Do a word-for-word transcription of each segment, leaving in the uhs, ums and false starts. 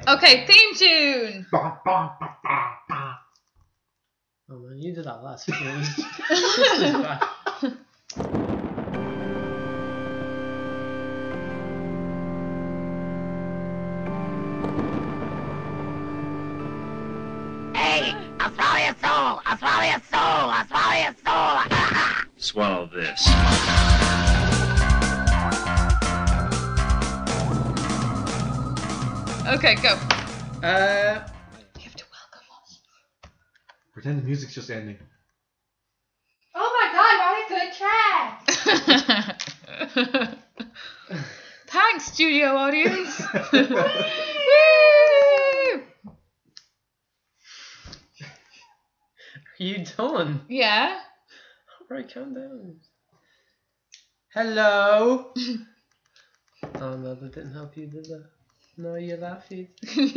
Okay, theme tune. Bah, bah, bah, bah, bah. Oh man, you did that last week. This is bad. Hey, I'll swallow your soul. I'll swallow your soul. I'll swallow your soul. Swallow this. Okay, go. Uh, You have to welcome us. Pretend the music's just ending. Oh my god, what a good track! Thanks, studio audience. Woo! are you done? Yeah. Alright, calm down. Hello. Oh no, that didn't help you, did that? No, you laughed.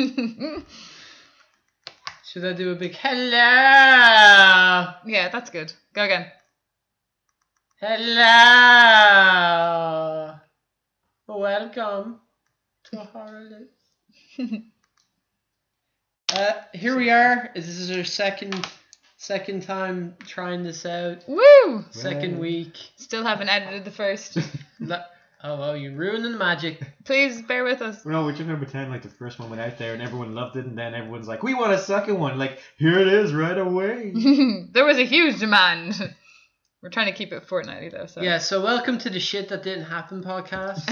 Should I do a big hello? Yeah, that's good. Go again. Hello. Welcome to Horror Lips. uh, here we are. This is our second second time trying this out. Woo! Second Right. week. Still haven't edited the first. No- oh well, you're ruining the magic. Please bear with us. No, we're just gonna pretend like the first one went out there and everyone loved it, and then everyone's like, "We want a second one!" Like, here it is right away. There was a huge demand. We're trying to keep it fortnightly though. So. Yeah. So welcome to the Shit That Didn't Happen podcast.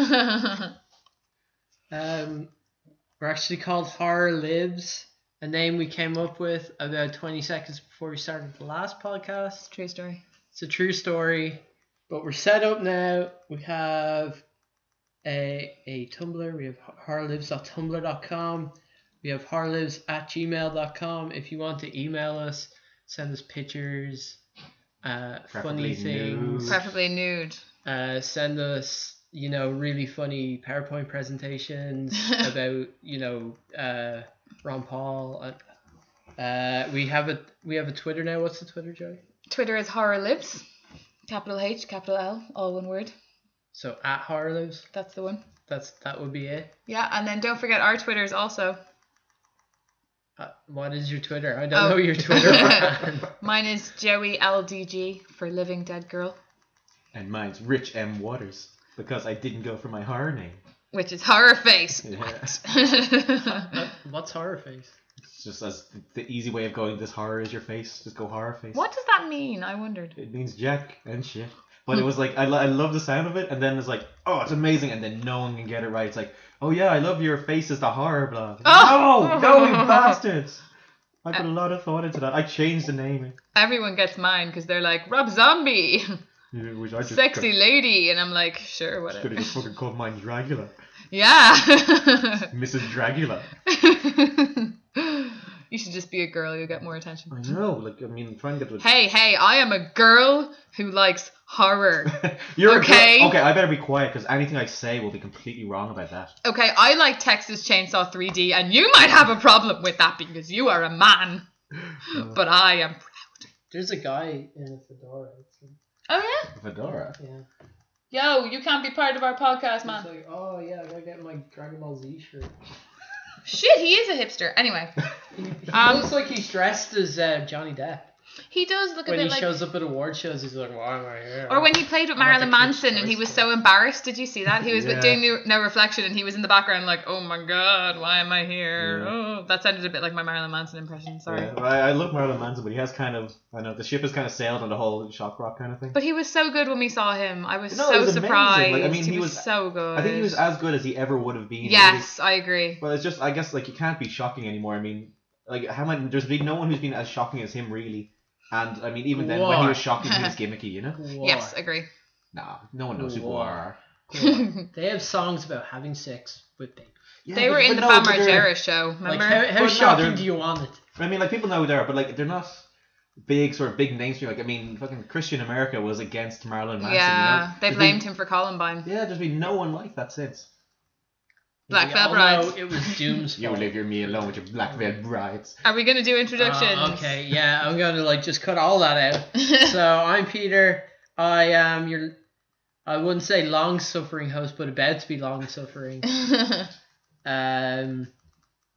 Um, we're actually called Horror Libs, a name we came up with about twenty seconds before we started the last podcast. True story. It's a true story, but we're set up now. We have a a Tumblr. We have horrorlibs dot tumblr dot com. We have horrorlibs at gmail dot com. If you want to email us, send us pictures, uh, funny Preferably things. nude. Preferably nude. Uh, send us, you know, really funny PowerPoint presentations about, you know, uh, Ron Paul. Uh, uh, we have a we have a Twitter now. What's the Twitter, Joey? Twitter is Horror Lives. Capital H, capital L, all one word. So at Horror Lives. That's the one. That's that would be it. Yeah, and then don't forget our Twitters also. Uh, what is your Twitter? I don't Oh. know your Twitter. man. Mine is Joey L D G for Living Dead Girl, And mine's Rich M. Waters, because I didn't go for my horror name. which is Horror Face. Yeah. Uh, What's Horror Face? It's just as the easy way of going, this horror is your face, just go horror face. What does that mean? I wondered. It means Jack and shit. But it was like, I, lo- I love the sound of it, and then it's like, oh, it's amazing, and then no one can get it right. It's like, oh yeah, I love your face is the horror blog. Oh! No, no, you bastards! I put a lot of thought into that. I changed the name. Everyone gets mine because they're like, Rob Zombie, Which I just sexy lady. And I'm like, sure, Should have whatever. just fucking called mine Dragula. Yeah. Missus Dragula. You should just be a girl, you'll get more attention. I know, like, I mean, trying to get the... Hey, hey, I am a girl who likes horror. You're okay. A girl. Okay, I better be quiet, because anything I say will be completely wrong about that. Okay, I like Texas Chainsaw three D, and you might have a problem with that because you are a man. But I am proud. There's a guy in a fedora. It's like, Oh, yeah? Fedora. yeah. Yo, you can't be part of our podcast, It's man. like, oh yeah, I gotta get my Dragon Ball Z shirt. Shit, he is a hipster. Anyway, He, he Um, looks like he's dressed as uh, Johnny Depp. he does look a When bit he like... shows up at award shows, he's like, why am I here? Or when he played with I'm at Marilyn the Kids' Manson and he Choice was Club. so embarrassed. Did you see that? He was Yeah. doing no, no Reflection and he was in the background like, oh my god, why am I here? Yeah. Oh, that sounded a bit like my Marilyn Manson impression. Sorry. Yeah, I, I love Marilyn Manson, but he has kind of, I know, the ship has kind of sailed on the whole shock rock kind of thing. But he was so good when we saw him. I was No, so it was amazing. surprised. Like, I mean, he, he was, was- so good. I think he was as good as he ever would have been. Yes, I agree. Really. Well, it's just, I guess, like, you can't be shocking anymore. I mean, like, how many, there's been no one who's been as shocking as him, really. And, I mean, even then, when he War. was shocking, he was gimmicky, you know? War. Yes, agree. Nah, no one knows who War. War are. War. They have songs about having sex with babies. Yeah, They but- were in but the no, Bam but they're- Margera show, remember? Like, how, how But no, shocking they're- do you want it? I mean, like, people know who they are, but, like, they're not big, sort of big mainstream. Like, I mean, fucking Christian America was against Marilyn Manson, yeah, you know? they There's blamed been- him for Columbine. Yeah, there's been no one like that since. Black We Veil all Brides. know it was Doom's You fault. leave your me alone with your black veiled brides. Are we going to do introductions? Uh, okay, yeah, I'm gonna like just cut all that out. So I'm Peter. I am your, I wouldn't say long suffering host, but about to be long suffering. Um,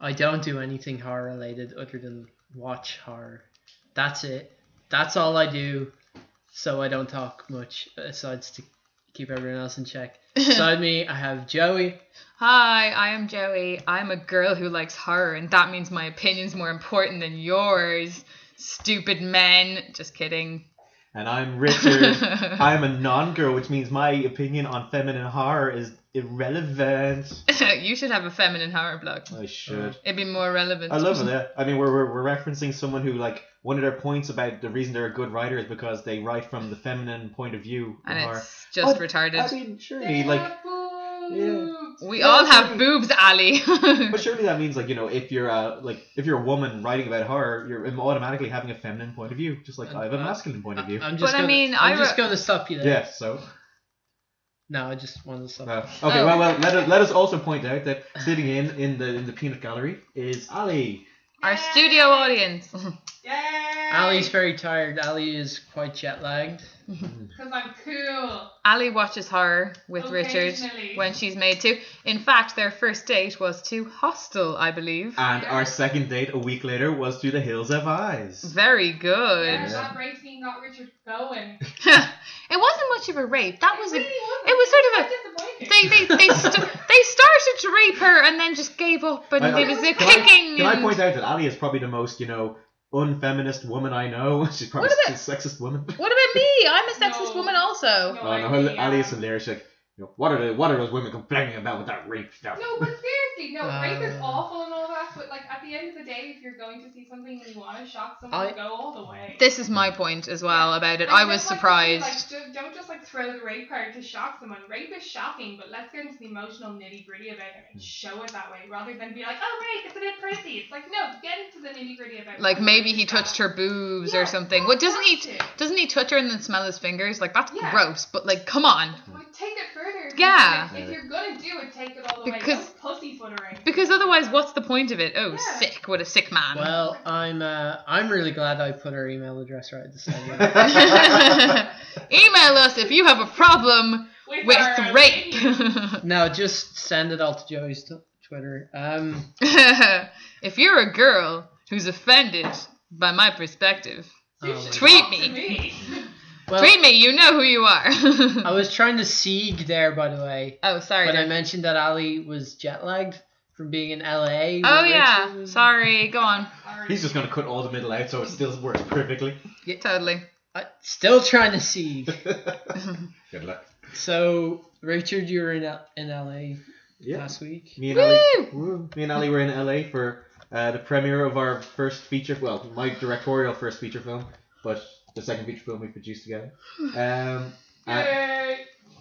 I don't do anything horror related other than watch horror. That's it. That's all I do. So I don't talk much aside to keep everyone else in check. Beside me, I have Joey. Hi, I am Joey. I'm a girl who likes horror, and that means my opinion's more important than yours. Stupid men. Just kidding. And I'm Richard. I'm a non-girl, which means my opinion on feminine horror is irrelevant. You should have a feminine horror blog. I should. It'd be more relevant. I love it. Yeah. I mean, we're, we're we're referencing someone who, like, one of their points about the reason they're a good writer is because they write from the feminine point of view. And horror. it's just But, retarded. I mean, surely, like, yeah. We Yeah, all have surely- boobs, Ali. But surely that means, like, you know, if you're a like if you're a woman writing about horror, you're automatically having a feminine point of view, just like I have a masculine point of view. I'm just But I gonna, mean, I'm I just re- going to stop you there. Yeah. So. No, I just wanted to stop. Uh, okay. Oh. Well, well. Let us, let us also point out that sitting in in the in the peanut gallery is Ali. Our studio audience. Yay! Ali's very tired. Ali is quite jet lagged. Because I'm cool. Ali watches horror with Richard Occasionally. when she's made to. In fact, their first date was to Hostel, I believe. And our second date a week later was to the Hills Have Eyes. Very good. Yeah, that rape scene got Richard going. It wasn't much of a rape. That was it a. really wasn't. It was sort of a. disappointing. They they they, st- they started to rape her and then just gave up, and I- I- it was a Can I, kicking. can I and- point out that Ali is probably the most, you know, unfeminist woman I know. She's probably What a about- sexist woman. What about me? I'm a sexist No. woman also. No, Oh I no, really Ali is am. hilarious. Like, you know, what are the what are those women complaining about with that rape stuff? No, but seriously, no, rape is Uh, awful and all that, but like at the end of the day, if you're going to see something and you want to shock someone, I- go all the way. This is my point as well about it. And I don't, was like, surprised. Like, don't, don't just like throw the rape card to shock someone. Rape is shocking, but let's get into the emotional nitty gritty about it and show it that way, rather than be like, oh rape, it's a bit prissy. It's like, no, get into the nitty gritty about it. Like maybe he touched her boobs Yeah, or something. What doesn't he? that's it. Doesn't he touch her and then smell his fingers? Like that's Yeah. gross. But like, come on. Like, take it further. If Yeah. You're, if you're gonna do it, take it all the Because- way. Don't pussyfoot around. Because otherwise, what's the point of it? Oh, Yeah. sick. What a sick man. Well, I'm uh, I'm really glad I put her email address right this time. Email us if you have a problem With, with our rape. opinions. No, just send it all to Joey's t- Twitter. Um, If you're a girl who's offended by my perspective, You Oh should my Tweet talk to me. well, tweet me. You know who you are. I was trying to sieg there, by the way, Oh, sorry. but I Dave. mentioned that Ali was jet lagged from being in L A. Oh with yeah. Richard. Sorry. Go on. Sorry. He's just gonna cut all the middle out so it still works perfectly. Totally. I, still trying to sieg. Good luck. So, Richard, you were in L- in L A Yeah. last week. Me and Ali, Woo! woo, me and Ali were in L A for uh, the premiere of our first feature. Well, my directorial first feature film, but the second feature film we produced together. Um, and, Yay.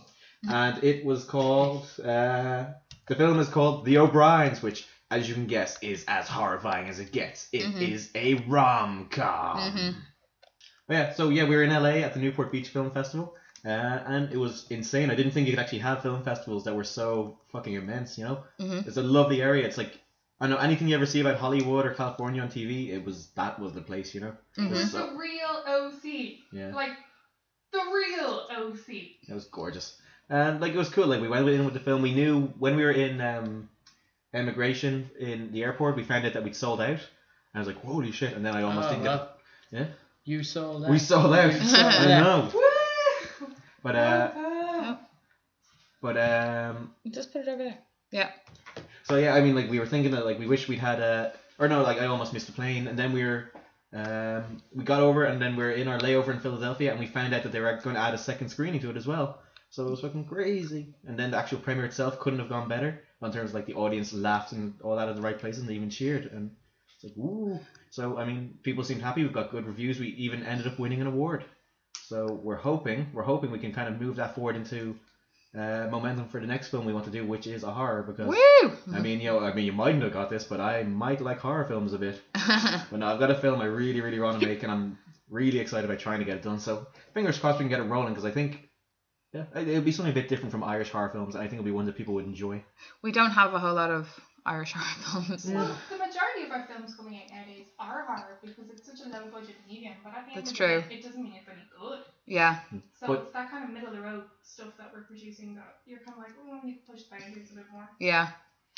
and it was called. Uh, the film is called The O'Briens, which, as you can guess, is as horrifying as it gets. It is Mhm. a rom com. Mhm. Yeah. So yeah, we were in L A at the Newport Beach Film Festival. Uh, and it was insane. I didn't think you could actually have film festivals that were so fucking immense, you know? Mhm. It's a lovely area. It's like, I don't know, anything you ever see about Hollywood or California on T V, it was, that was the place, you know? It Mhm. was It's so, the real O C. yeah, Like, the real O C. it was gorgeous. And, like, it was cool. Like, we went in with the film. We knew when we were in um, immigration in the airport, we found out that we'd sold out. And I was like, holy shit. And then I almost Oh, didn't well, get, yeah? You sold that. We sold out. You sold I out. know. Woo! But, uh, Uh, but, um, Just put it over there. Yeah. So yeah, I mean, like we were thinking that like we wish we'd had a, or no, like I almost missed a plane, and then we were, um, we got over, and then we are in our layover in Philadelphia, and we found out that they were going to add a second screening to it as well. So it was fucking crazy. And then the actual premiere itself couldn't have gone better in terms of like the audience laughed and all that at the right places, and they even cheered, and it's like woo. So I mean, people seemed happy. We've got good reviews. We even ended up winning an award. So we're hoping, we're hoping we can kind of move that forward into uh, momentum for the next film we want to do, which is a horror, because. Woo! I mean, you know, I mean, you mightn't have got this, but I might like horror films a bit. But no, I've got a film I really, really want to make, and I'm really excited about trying to get it done. So fingers crossed we can get it rolling, because I think, yeah, it would be something a bit different from Irish horror films. And I think it'll be one that people would enjoy. We don't have a whole lot of Irish horror films. Well, the majority of our films coming out nowadays are horror because it's such a low budget medium, but at the end That's of true. the day, it doesn't mean it's any good. Yeah. So But- it's that kind of middle of the road stuff that we're producing that you're kind of like, oh, you can push the boundaries a bit more. Yeah.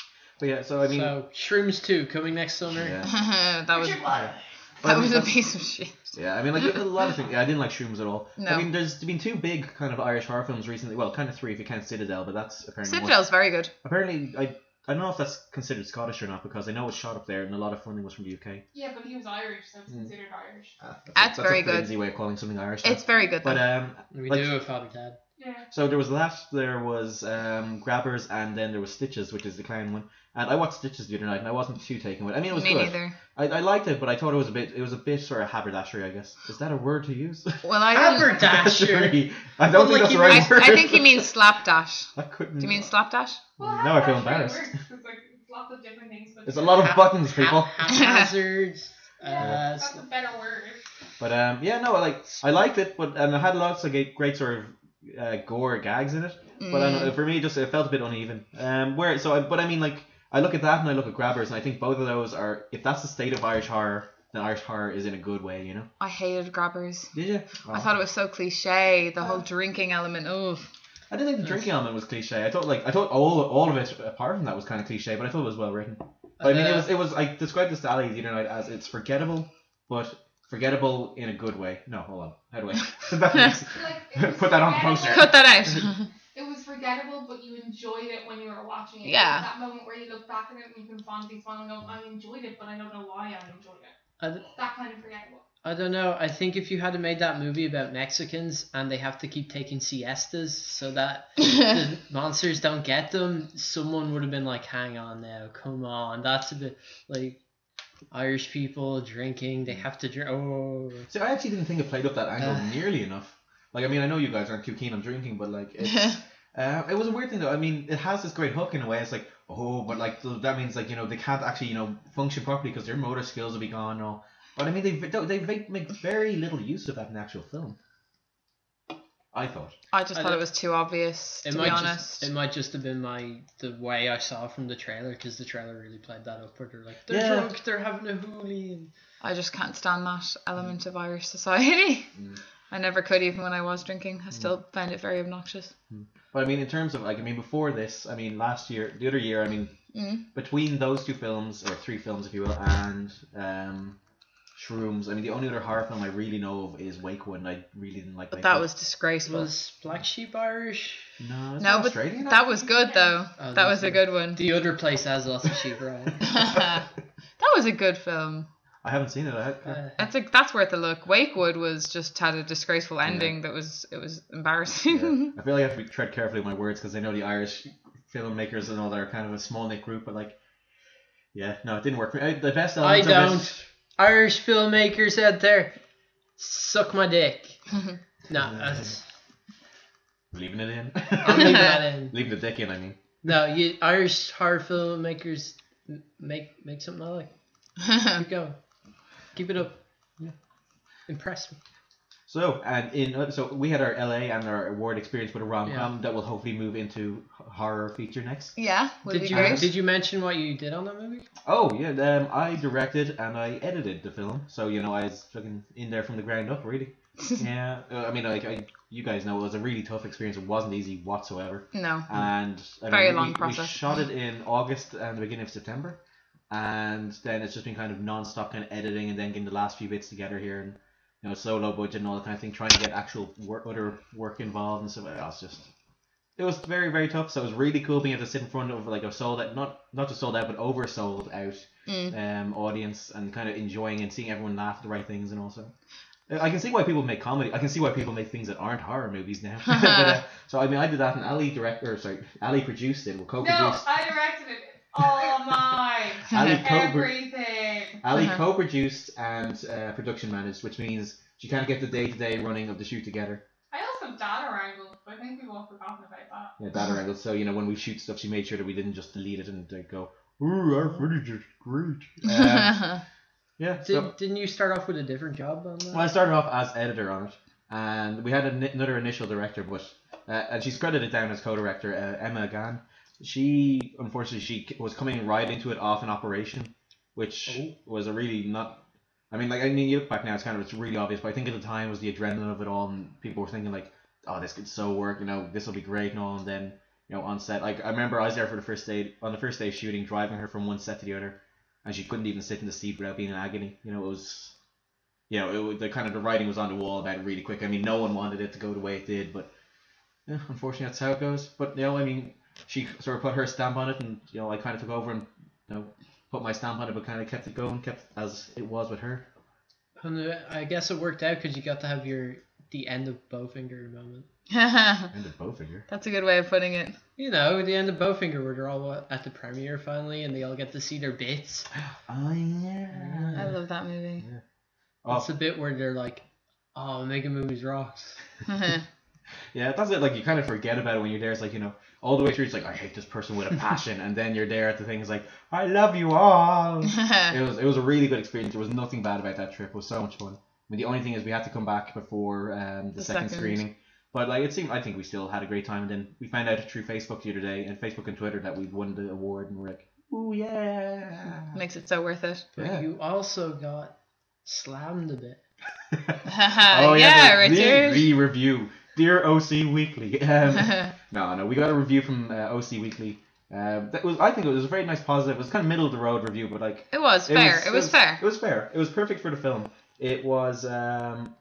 But yeah, so I mean, So Shrooms two coming next summer. yeah. that was Richard Blood. But I that mean, was a that's- piece of shit. Yeah, I mean, like a lot of things. Yeah, I didn't like Shrooms at all. No. I mean, there's been two big kind of Irish horror films recently. Well, kind of three if you count Citadel, but that's apparently one. Citadel's very good. Apparently, I I don't know if that's considered Scottish or not because I know it's shot up there and a lot of funding was from the U K. Yeah, but he was Irish, so it's Mm. considered Irish. Ah, that's, That's a, very a good. flimsy way of calling something Irish. now. It's very good. But Though. um, We Like- do have Father Dad. Yeah. so there was that. There was um Grabbers, and then there was Stitches, which is the clown one. And I watched Stitches the other night, and I wasn't too taken with it. I mean, it was Me good. neither. I, I liked it, but I thought it was a bit. It was a bit sort of haberdashery, I guess. Is that a word to use? Well, I don't. Haberdasher. I don't Well, think like that's the you right I, word. I think he means slapdash. I couldn't. Do you mean slapdash? Well, Now how I feel that really embarrassed. works, 'cause, like, it's lots of different things. But There's a lot of Ha- buttons, people. Ha- haphazards. Yeah, uh, that's sl- a better word. But um, yeah, no, I like I liked it, but and it had lots of great, great sort of uh, gore gags in it. But I don't know, Mm. for me, just it felt a bit uneven. Um, where so, I, but I mean, like I look at that and I look at Grabbers, and I think both of those are, if that's the state of Irish horror, then Irish horror is in a good way, you know. I hated Grabbers. Did you? I thought it was so cliche. The whole drinking element. Oh, I didn't think the drinking element was cliche. I thought like I thought all all of it apart from that was kind of cliche, but I thought it was well written. But I mean, it Uh, was it was I described this to Ali the other night as it's forgettable, but forgettable in a good way. No, hold on. How do I? that makes, Like, it was Put that on the forgettable- poster. cut that out. It was forgettable, but you enjoyed it when you were watching it. Yeah. That moment where you look back at it and you can fondly smile and go, I enjoyed it, but I don't know why I enjoyed it. I, d- That kind of forgettable. I don't know. I think if you had made that movie about Mexicans and they have to keep taking siestas so that the monsters don't get them, someone would have been like, hang on now, come on. That's a bit like Irish people drinking, they have to drink. Oh. See, I actually didn't think it played up that angle Uh. nearly enough. Like, I mean, I know you guys aren't too keen on drinking, but like, it's, uh, it was a weird thing though. I mean, it has this great hook in a way. It's like, oh, but like th- that means like you know they can't actually you know function properly because their motor skills will be gone and all. But I mean, they they make, make very little use of that in the actual film. I thought. I just I thought don't- it was too obvious, to It be might honest. just it might just have been my the way I saw from the trailer because the trailer really played that up where they're like they're Yeah. drunk, they're having a hoolie. And... I just can't stand that element of Irish society. Mm. I never could, even when I was drinking. I still found it very obnoxious. But I mean, in terms of like, I mean, before this, I mean, last year, the other year, I mean, Mm. between those two films or three films, if you will, and um, Shrooms, I mean, the only other horror film I really know of is Wakewood, and I really didn't like. But Wakewood. that was disgraceful. Was Black Sheep Irish? no, it's no, not but Australian. that was good though. Oh, that was a good one. The other place has lots of sheep, right? that was a good film. I haven't seen it. I, Uh, That's a, that's worth a look. Wakewood was just had a disgraceful ending that was it was embarrassing. I feel like I have to be, tread carefully with my words because I know the Irish filmmakers and all that are kind of a small knit group, but like, yeah, no, it didn't work for me. I, the best I elements of don't. it- Irish filmmakers out there, suck my dick. No, that's, Leaving it in. I'll leave that in. Leaving the dick in, I mean. No, you Irish horror filmmakers m- make make something I like. Keep going. Keep it up. Yeah. Impress me. So, and in uh, so we had our L A and our award experience with a rom com that will hopefully move into h- horror feature next. yeah, would Did be you great. did you mention what you did on that movie? Oh yeah, um, I directed and I edited the film, so you know I was fucking in there from the ground up, really. yeah, uh, I mean, like I, you guys know, it was a really tough experience. It wasn't easy whatsoever, No. and I Very mean, we, long we, process. We shot it in August and the beginning of September, and then it's just been kind of non-stop kind of editing and then getting the last few bits together here and you know slow low budget and all that kind of thing, trying to get actual work, other work involved and stuff. It was just. It was very, very tough. So it was really cool being able to sit in front of like a sold out, not not just sold out, but oversold out Mm. um, audience and kind of enjoying and seeing everyone laugh at the right things and also. I can see why people make comedy. I can see why people make things that aren't horror movies now. but, uh, so I mean, I did that, and Ali direct, or sorry, Ali produced it. Well, No, co-produced. I directed it. All mine. Ali co Everything. Ali Uh-huh. co-produced and uh, production managed, which means she can't get the day-to-day running of the shoot together. I also data wrangled, but I think people have forgotten about that. Yeah, data angles. So you know, when we shoot stuff, she made sure that we didn't just delete it and uh, go, "Ooh, our footage is great." Um, yeah. Did, So, didn't you start off with a different job on that? well, I started off as editor on it, and we had an, another initial director, but uh, and she's credited down as co-director, uh, Emma Gann. She unfortunately she was coming right into it off an operation, which Oh. was a really not. I mean, like I mean, you look back now, it's kind of it's really obvious, but I think at the time it was the adrenaline of it all, and people were thinking like, "Oh, this could so work, you know, this will be great," and all, and then. you know, on set. Like I remember I was there for the first day on the first day of shooting, driving her from one set to the other, and she couldn't even sit in the seat without being in agony. You know, it was, you know, it was, the kind of the writing was on the wall about it really quick. I mean, no one wanted it to go the way it did, but yeah, unfortunately that's how it goes. But you know, I mean, she sort of put her stamp on it, and you know, I kind of took over and you know put my stamp on it, but kind of kept it going, kept it as it was with her. And uh, I guess it worked out because you got to have your the end of Bowfinger moment. And the Bowfinger. That's a good way of putting it. You know, the end of Bowfinger where they're all at the premiere finally and they all get to see their bits. Oh yeah. I love that movie. Oh, It's the bit where they're like, oh, making movies rocks. yeah, that's it. Like you kind of forget about it when you're there. It's like, you know, all the way through. It's like I hate this person with a passion, and then you're there at the thing. It's like I love you all. It was it was a really good experience. There was nothing bad about that trip. It was so much fun. I mean, the only thing is we had to come back before um, the, The second, second. screening. But like it seemed, I think we still had a great time. And then we found out through Facebook the other day, and Facebook and Twitter, that we'd won the award, and we're like, ooh yeah. Makes it so worth it. But Yeah. you also got slammed a bit. Oh yeah, the, the- Richard. The review, dear O C Weekly. Um, no, no, we got a review from uh, O C Weekly. Um, that was, I think it was a very nice, positive. It was kind of middle of the road review, but like It was fair. It was, fair. It was fair. It was perfect for the film. It was. Um,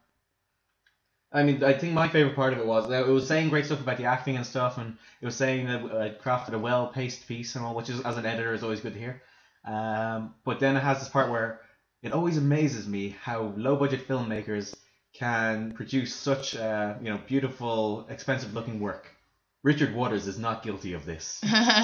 I mean, I think my favorite part of it was that it was saying great stuff about the acting and stuff, and it was saying that I crafted a well-paced piece and all, which is, as an editor, is always good to hear. Um, but then it has this part where it always amazes me how low-budget filmmakers can produce such, uh, you know, beautiful, expensive-looking work. Richard Waters is not guilty of this.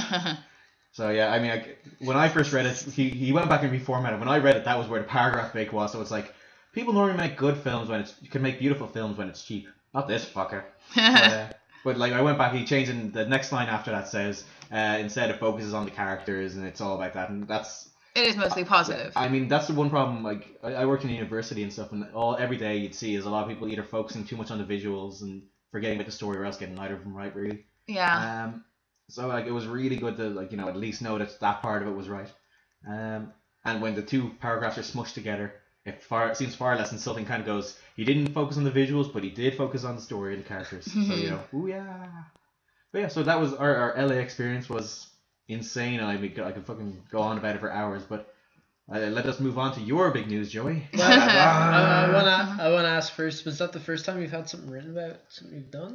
So yeah, I mean, I, when I first read it, he, he went back and reformatted. When I read it, that was where the paragraph break was. So it's like, people normally make good films when it's, you can make beautiful films when it's cheap. Not this fucker. But, uh, but like I went back, he changed, and the next line after that says, uh, instead it focuses on the characters, and it's all about that, and that's. It is mostly positive. I mean, that's the one problem. Like I, I worked in a university and stuff, and all every day you'd see is a lot of people either focusing too much on the visuals and forgetting about the story, or else getting neither of them right, really. Yeah. Um, so like it was really good to like you know at least know that that part of it was right. Um, and when the two paragraphs are smushed together, it far it seems far less insulting. Kind of goes, he didn't focus on the visuals, but he did focus on the story and the characters. So you know, ooh yeah. But yeah, so that was our, our L A experience was insane. I mean, I could fucking go on about it for hours, but uh, let us move on to your big news, Joey. Well, I, I wanna I wanna ask first. Was that the first time you've had something written about something you've done?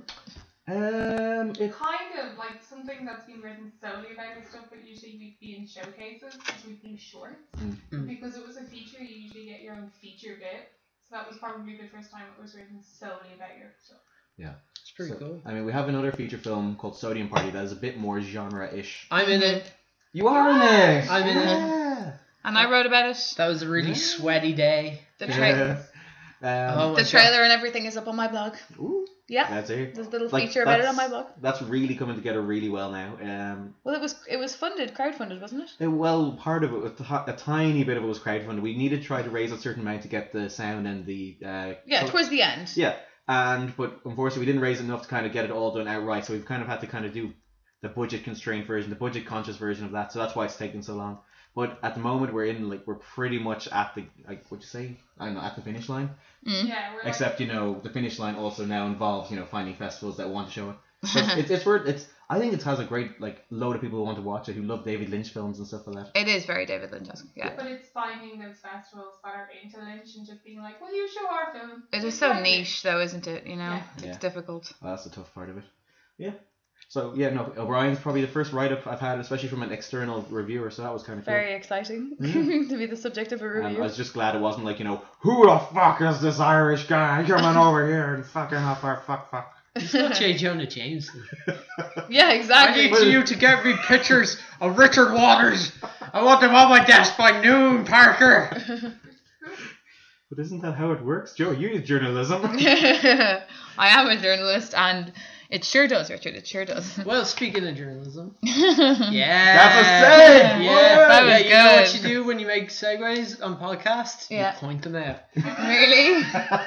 Um, it, Kind of like something that's been written solely about this stuff, but usually we'd be in showcases, because we'd be shorts. Mm. Because it was a feature, you usually get your own feature bit. So that was probably the first time it was written solely about your stuff. It's pretty so, cool. I mean, we have another feature film called Sodium Party that is a bit more genre-ish. I'm in it. You are in it. I'm in it. yeah. And I wrote about it. That was a really Yeah. sweaty day. The, tra- Yeah. Um, Oh my the trailer and everything is up on my blog. ooh, Yeah. that's it. There's a little Like, feature about it on my that's- blog. That's really coming together really well now. Um, Well, it was it was funded, crowdfunded, wasn't it? it- well, part of it, a a tiny bit of it was crowdfunded. We needed to try to raise a certain amount to get the sound and the. Uh, Yeah, col- towards the end. Yeah, and but unfortunately we didn't raise enough to kind of get it all done outright. So we've kind of had to kind of do the budget constrained version, the budget conscious version of that. So that's why it's taken so long. But at the moment we're in like we're pretty much at the like what you say I don't know at the finish line. Mm. Yeah, we're like, Except you know the finish line also now involves you know finding festivals that want to show it. So it's it's, it's worth it's I think it has a great like load of people who want to watch it who love David Lynch films and stuff like that. It is very David Lynch-esque, yeah. But it's finding those festivals that are into Lynch and just being like, will you show our film? It is It's so like niche, though, isn't it? You know, Yeah. it's Yeah. difficult. Well, that's the tough part of it. Yeah. So yeah, no, O'Brien's probably the first write-up I've had, especially from an external reviewer. So that was kind of cool. Very exciting Yeah. to be the subject of a And review. I was just glad it wasn't like, you know, who the fuck is this Irish guy coming over here and fucking up our fuck fuck. It's not J. Jonah Jameson. Yeah, I exactly. need you to get me pictures of Richard Waters. I want them on my desk by noon, Parker. But isn't that how it works? Joe, you use journalism. I am a journalist, and it sure does, Richard. It sure does. Well, speaking of journalism, yeah. yeah, That's a save! Yeah, That was yeah. You know what good. you do when you make segues on podcasts? Yeah. You point them out. Really?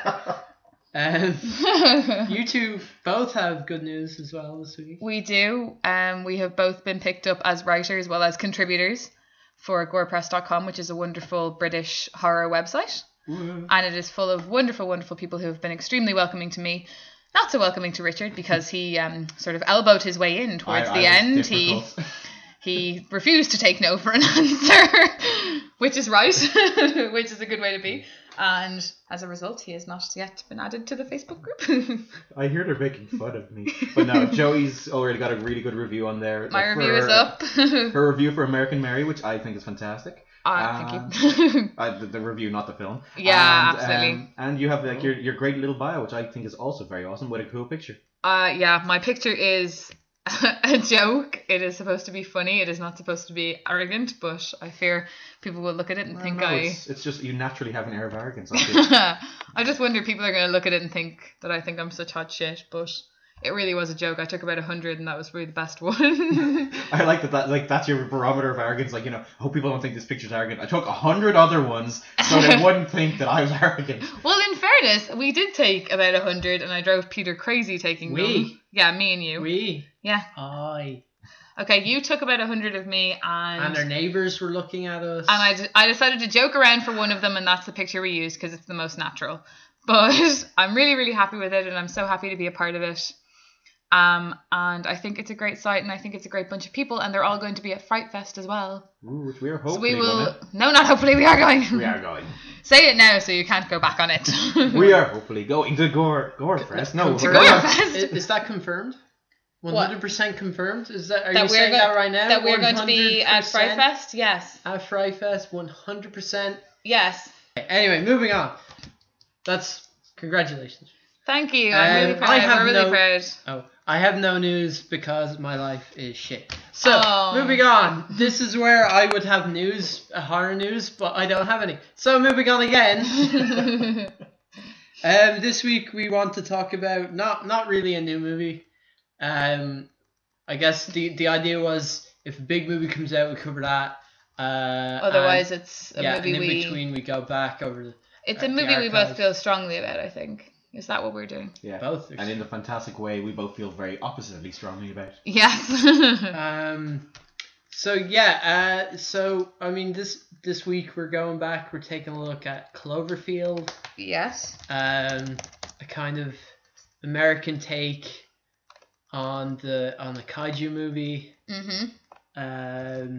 Um, you two both have good news as well this week. We do. Um, we have both been picked up as writers as well as contributors for gore press dot com, which is a wonderful British horror website. And it is full of wonderful, wonderful people who have been extremely welcoming to me, not so welcoming to Richard because he um, sort of elbowed his way in towards I- the I was end. He difficult. he refused to take no for an answer, which is right, which is a good way to be. And as a result, he has not yet been added to the Facebook group. I hear they're making fun of me. But no, Joey's already got a really good review on there. My like, review for- is up. Her review for American Mary, which I think is fantastic. Ah, thank you. Uh, the, the review, not the film. Yeah, and, absolutely. Um, and you have like your, your great little bio, which I think is also very awesome. What a cool picture. Uh, yeah, my picture is a joke. It is supposed to be funny. It is not supposed to be arrogant, but I fear people will look at it and think no, I... It's, it's just you naturally have an air of arrogance. I feel. I just wonder if people are going to look at it and think that I think I'm such hot shit, but it really was a joke. I took about a hundred and that was really the best one. I like that, that like that's your barometer of arrogance. Like, you know, I hope people don't think this picture's arrogant. I took a hundred other ones so they wouldn't think that I was arrogant. Well, in fairness, we did take about a hundred and I drove Peter crazy taking We? them. Yeah, me and you. We. Yeah. I. Okay, you took about a hundred of me and... And our neighbours were looking at us. And I, d- I decided to joke around for one of them, and that's the picture we used because it's the most natural. But I'm really, really happy with it, and I'm so happy to be a part of it. Um, and I think it's a great site, and I think it's a great bunch of people, and they're all going to be at Fright Fest as well. Ooh, which we are So hopefully we will. gonna- No, not hopefully. We are going. We are going. Say it now, so you can't go back on it. We are hopefully going to Gore Gore Fest. No, To we're Gore not. Fest. Is, is that confirmed? One hundred percent confirmed? Is that? Are That you we're saying go- that right now? that we're going to be at Fright one hundred percent Fest. Yes. At Fright Fest, one hundred percent. Yes. Anyway, moving on. That's congratulations. Thank you. I'm Um, really proud. I have We're really no- proud. Oh, I have no news because my life is shit. So, Oh. moving on. This is where I would have news, uh, horror news, but I don't have any. So, moving on again. um, this week we want to talk about not not really a new movie. Um, I guess the the idea was if a big movie comes out, we cover that. Uh, Otherwise, and, it's a yeah, movie and in we. between we go back over the, It's uh, a the movie we both archives. feel strongly about. I think. Is that what we're doing? Yeah. both. And in a fantastic way, we both feel very oppositely strongly about. Yes. Um, so yeah, uh, so I mean this this week we're going back. We're taking a look at Cloverfield, yes. um, a kind of American take on the on the kaiju movie, Mhm. um,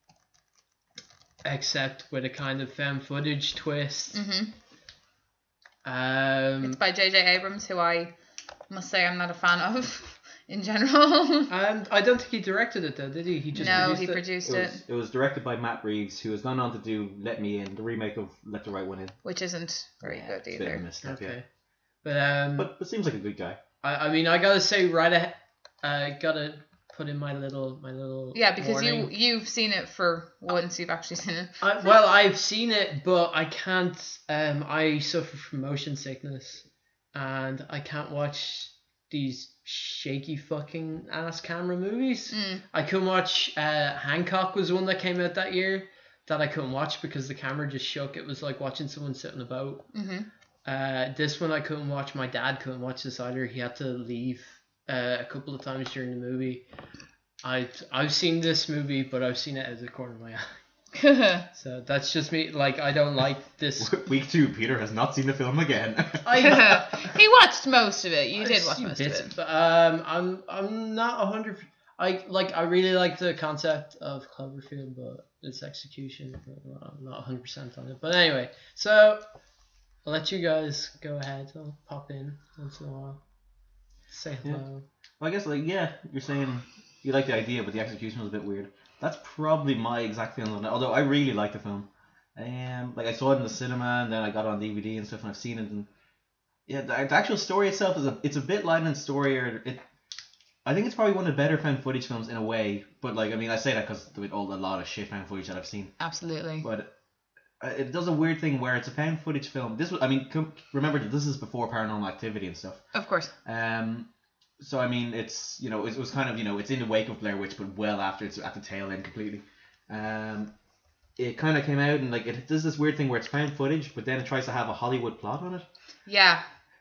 except with a kind of found footage twist. Mhm. Um, It's by J J Abrams, who I must say I'm not a fan of in general. and I don't think he directed it though, did he? He just no, produced he it? produced It it, was, it was directed by Matt Reeves, who has gone on to do Let Me In, the remake of Let the Right One In. which isn't very good It's a bit of a either. misstep, yeah. Okay, but um, But it seems like a good guy. I, I mean, I gotta say, right ahead, I gotta put in my little, my little. Yeah, because warning. you you've seen it for once. You've actually seen it. I, well, I've seen it, but I can't. Um, I suffer from motion sickness, and I can't watch these shaky fucking ass camera movies. Mm. I couldn't watch. Uh, Hancock was one that came out that year that I couldn't watch because the camera just shook. It was like watching someone sit on a boat. Mhm. Uh, this one I couldn't watch. My dad couldn't watch this either. He had to leave uh, a couple of times during the movie. I've I've seen this movie, but I've seen it out of the corner of my eye. So that's just me. Like I don't like this. Week two, Peter has not seen the film again. I He watched most of it. You I've did watch seen most bits, of it. but um, I'm I'm not a hundred. I like I really like the concept of Cloverfield, but its execution, I'm not a hundred percent on it. But anyway, so I'll let you guys go ahead. I'll pop in once in a while. Say hello. Well, I guess, like, yeah, you're saying you like the idea, but the execution was a bit weird. That's probably my exact feeling on it. Although I really like the film. Um, like I saw it in the cinema, and then I got it on D V D and stuff, and I've seen it. And yeah, the, the actual story itself is a it's a bit light and story. Or it, I think it's probably one of the better found footage films in a way. But like, I mean, I say that because with all a lot of shit found footage that I've seen. Absolutely. But uh, it does a weird thing where it's a found footage film. This was, I mean, com- remember that this is before Paranormal Activity and stuff. Of course. Um, so I mean, it's you know, it was kind of you know, it's in the wake of Blair Witch, but well after it's at the tail end completely. Um, it kind of came out and like it does this weird thing where it's found footage, but then it tries to have a Hollywood plot on it. Yeah.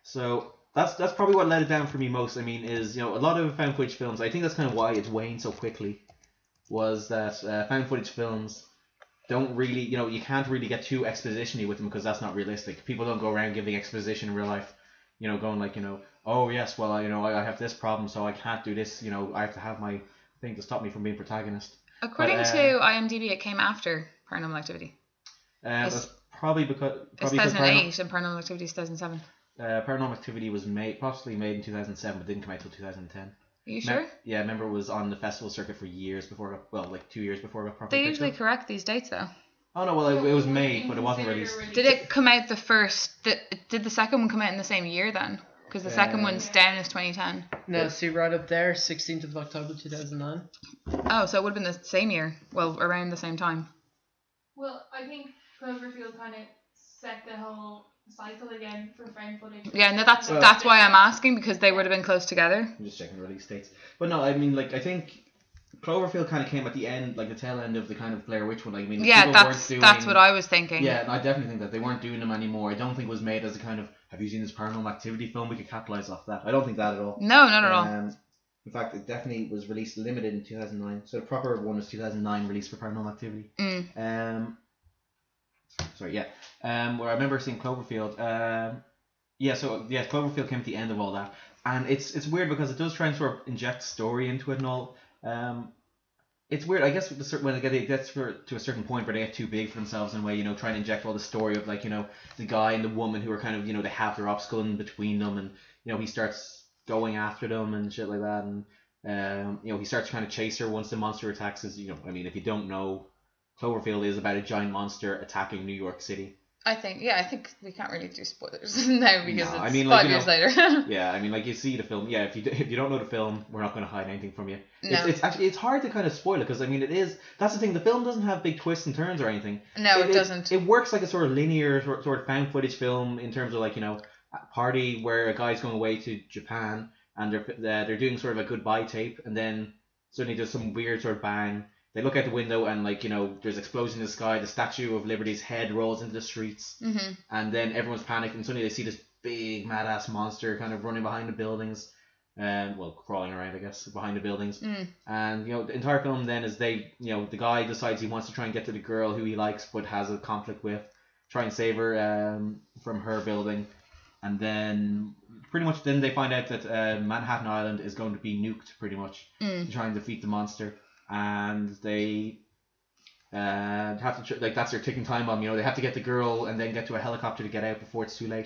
So that's that's probably what let it down for me most. I mean, is you know a lot of found footage films. I think that's kind of why it's waned so quickly. Was that uh, found footage films don't really, you know, you can't really get too exposition-y with them because that's not realistic. People don't go around giving exposition in real life. you know, going like, you know, oh yes, well, I, you know, I, I have this problem, so I can't do this. You know, I have to have my thing to stop me from being protagonist. According But, uh, to IMDb, it came after Paranormal Activity. Um, It's- that's probably because It's probably because two thousand Paranormal, eight and Paranormal Activity is two thousand seven. uh, Paranormal Activity was made possibly made in two thousand seven, but didn't come out till two thousand ten. Are you Me- sure? yeah, I remember it was on the festival circuit for years before. It got, well, like two years before it got properly They picked usually up. correct these dates though. Oh no, well it, it was made, but it wasn't Considered a released. Did it come out the first? Did, did the second one come out in the same year then? Because the second Uh, one's down as twenty ten. No, see right up there, sixteenth of October two thousand nine. Oh, so it would have been the same year. Well, around the same time. Well, I think Cloverfield kind of set the whole cycle again for found footage. Yeah, no, that's Well- that's why I'm asking, because they would have been close together. I'm just checking the release dates. But no, I mean, like I think Cloverfield kind of came at the end, like the tail end of the kind of Blair Witch one. Like, I mean, Yeah, people that's weren't doing, that's what I was thinking. Yeah, and I definitely think that they weren't doing them anymore. I don't think it was made as a kind of, have you seen this Paranormal Activity film? We could capitalize off that. I don't think that at all. No, not at all. Um, in fact, it definitely was released limited in two thousand nine. So the proper one was two thousand nine release for Paranormal Activity. Mm. Um, sorry, yeah. Um, where I remember seeing Cloverfield. Um, yeah, so yeah, Cloverfield came at the end of all that, and it's it's weird because it does try and sort of inject story into it and all. Um, it's weird, I guess, with the, cer- when it get- it gets for, to a certain point where they get too big for themselves in a way, you know, trying to inject all the story of like, you know, the guy and the woman who are kind of, you know, they have their obstacle in between them, and you know, he starts going after them and shit like that, and um, you know, he starts trying to chase her once the monster attacks. Is, you know, I mean, if you don't know, Cloverfield is about a giant monster attacking New York City. I think, yeah, I think we can't really do spoilers now because No, it's I mean, like, five you years know, later. Yeah, I mean, like you see the film. Yeah, if you if you don't know the film, we're not going to hide anything from you. It's, No. it's actually it's hard to kind of spoil it because I mean it is that's the thing. The film doesn't have big twists and turns or anything. No, it doesn't. It, works like a sort of linear sort, sort of found footage film in terms of like, you know, a party where a guy's going away to Japan and they're uh, they're doing sort of a goodbye tape, and then suddenly there's some weird sort of bang. They look out the window and, like, you know, there's explosion in the sky. The Statue of Liberty's head rolls into the streets, hmm and then everyone's panicked, and suddenly they see this big mad ass monster kind of running behind the buildings, and well, crawling around, I guess, behind the buildings. Mm. And you know, the entire film then is they, you know, the guy decides he wants to try and get to the girl who he likes but has a conflict with, try and save her um, from her building, and then pretty much then they find out that uh, Manhattan Island is going to be nuked pretty much Mm. to try and defeat the monster, and they uh, have to tr- like that's their ticking time bomb. You know, they have to get the girl and then get to a helicopter to get out before it's too late.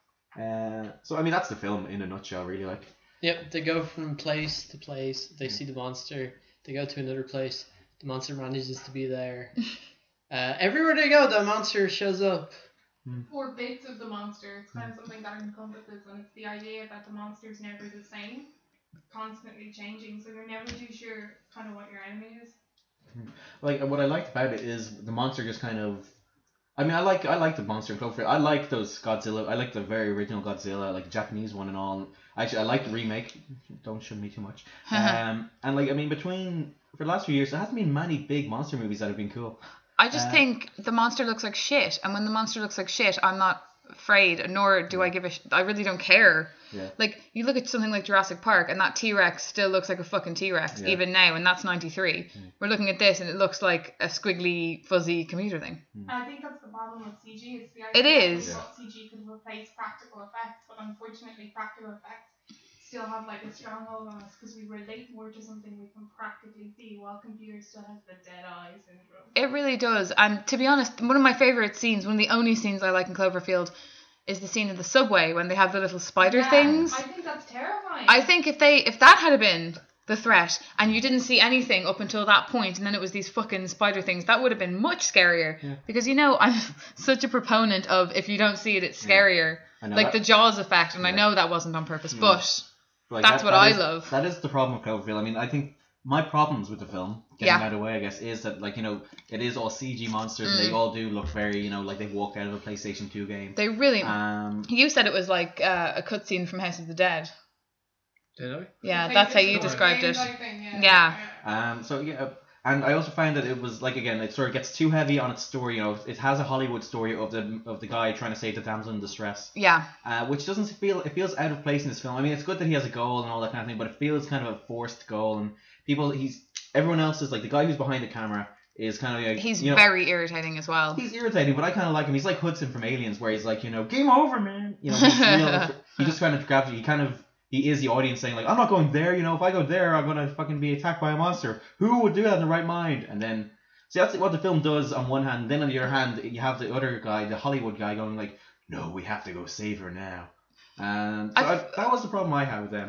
Uh, so I mean that's the film in a nutshell, really. Like, Yep, they go from place to place. They see the monster. They go to another place. The monster manages to be there. uh, everywhere they go, the monster shows up. Or bits of the monster. It's kind of something that encompasses, and it's the idea that the monster's never the same, constantly changing, so you're never too sure kind of what your enemy is. like what I liked about it is the monster just kind of. I mean, I like I like the monster in Cloverfield. I like those Godzilla. I like the very original Godzilla, like the Japanese one and all. Actually, I like the remake. Don't show me too much. um, and like I mean, between for the last few years, there hasn't been many big monster movies that have been cool. I just Uh, think the monster looks like shit, and when the monster looks like shit, I'm not afraid, nor do I give a sh- I really don't care. Yeah. Like, you look at something like Jurassic Park, and that T-Rex still looks like a fucking T-Rex, Yeah. even now, and that's ninety-three. We're looking at this, and it looks like a squiggly, fuzzy computer thing. And I think that's the problem with C G. It's the It idea is. that we thought C G could replace practical effects, but unfortunately, practical effects still have like a stronghold on us because we relate more to something we can practically see, while computers still have the dead eye syndrome. It really does. And to be honest, one of my favourite scenes, one of the only scenes I like in Cloverfield, is the scene in the subway when they have the little spider Yeah, things. I think that's terrifying. I think if they if that had been the threat and you didn't see anything up until that point and then it was these fucking spider things, that would have been much scarier. Yeah. Because, you know, I'm such a proponent of if you don't see it, it's scarier. I know Like that- the Jaws effect, and I Yeah. know that wasn't on purpose, Yeah. but Like, That's what that I is- love. That is the problem with Cloverfield. I mean, I think my problems with the film, getting Yeah. out of the way, I guess, is that, like, you know, it is all C G monsters and Mm. they all do look very, you know, like they've walked out of a PlayStation two game. they really... Um, You said it was like uh, a cutscene from House of the Dead. Did I? Yeah, It's that's how like you the described same it. type thing, yeah. Yeah. um, so, yeah. And I also found that it was, like, again, it sort of gets too heavy on its story. You know, it has a Hollywood story of the of the guy trying to save the damsel in distress. Yeah. Uh, which doesn't feel, it feels out of place in this film. I mean, it's good that he has a goal and all that kind of thing, but it feels kind of a forced goal. And people, he's, everyone else is, like, the guy who's behind the camera is kind of like, He's you know, very irritating as well. he's irritating, but I kind of like him. He's like Hudson from Aliens, where he's like, you know, game over, man. You know, he's real, he just kind of grabs you. He kind of he is the audience saying like, I'm not going there. You know, if I go there, I'm gonna fucking be attacked by a monster. Who would do that in the right mind? And then see that's what the film does on one hand. Then on the other hand, you have the other guy, the Hollywood guy, going like, no, we have to go save her now. And so I, that was the problem I had with them.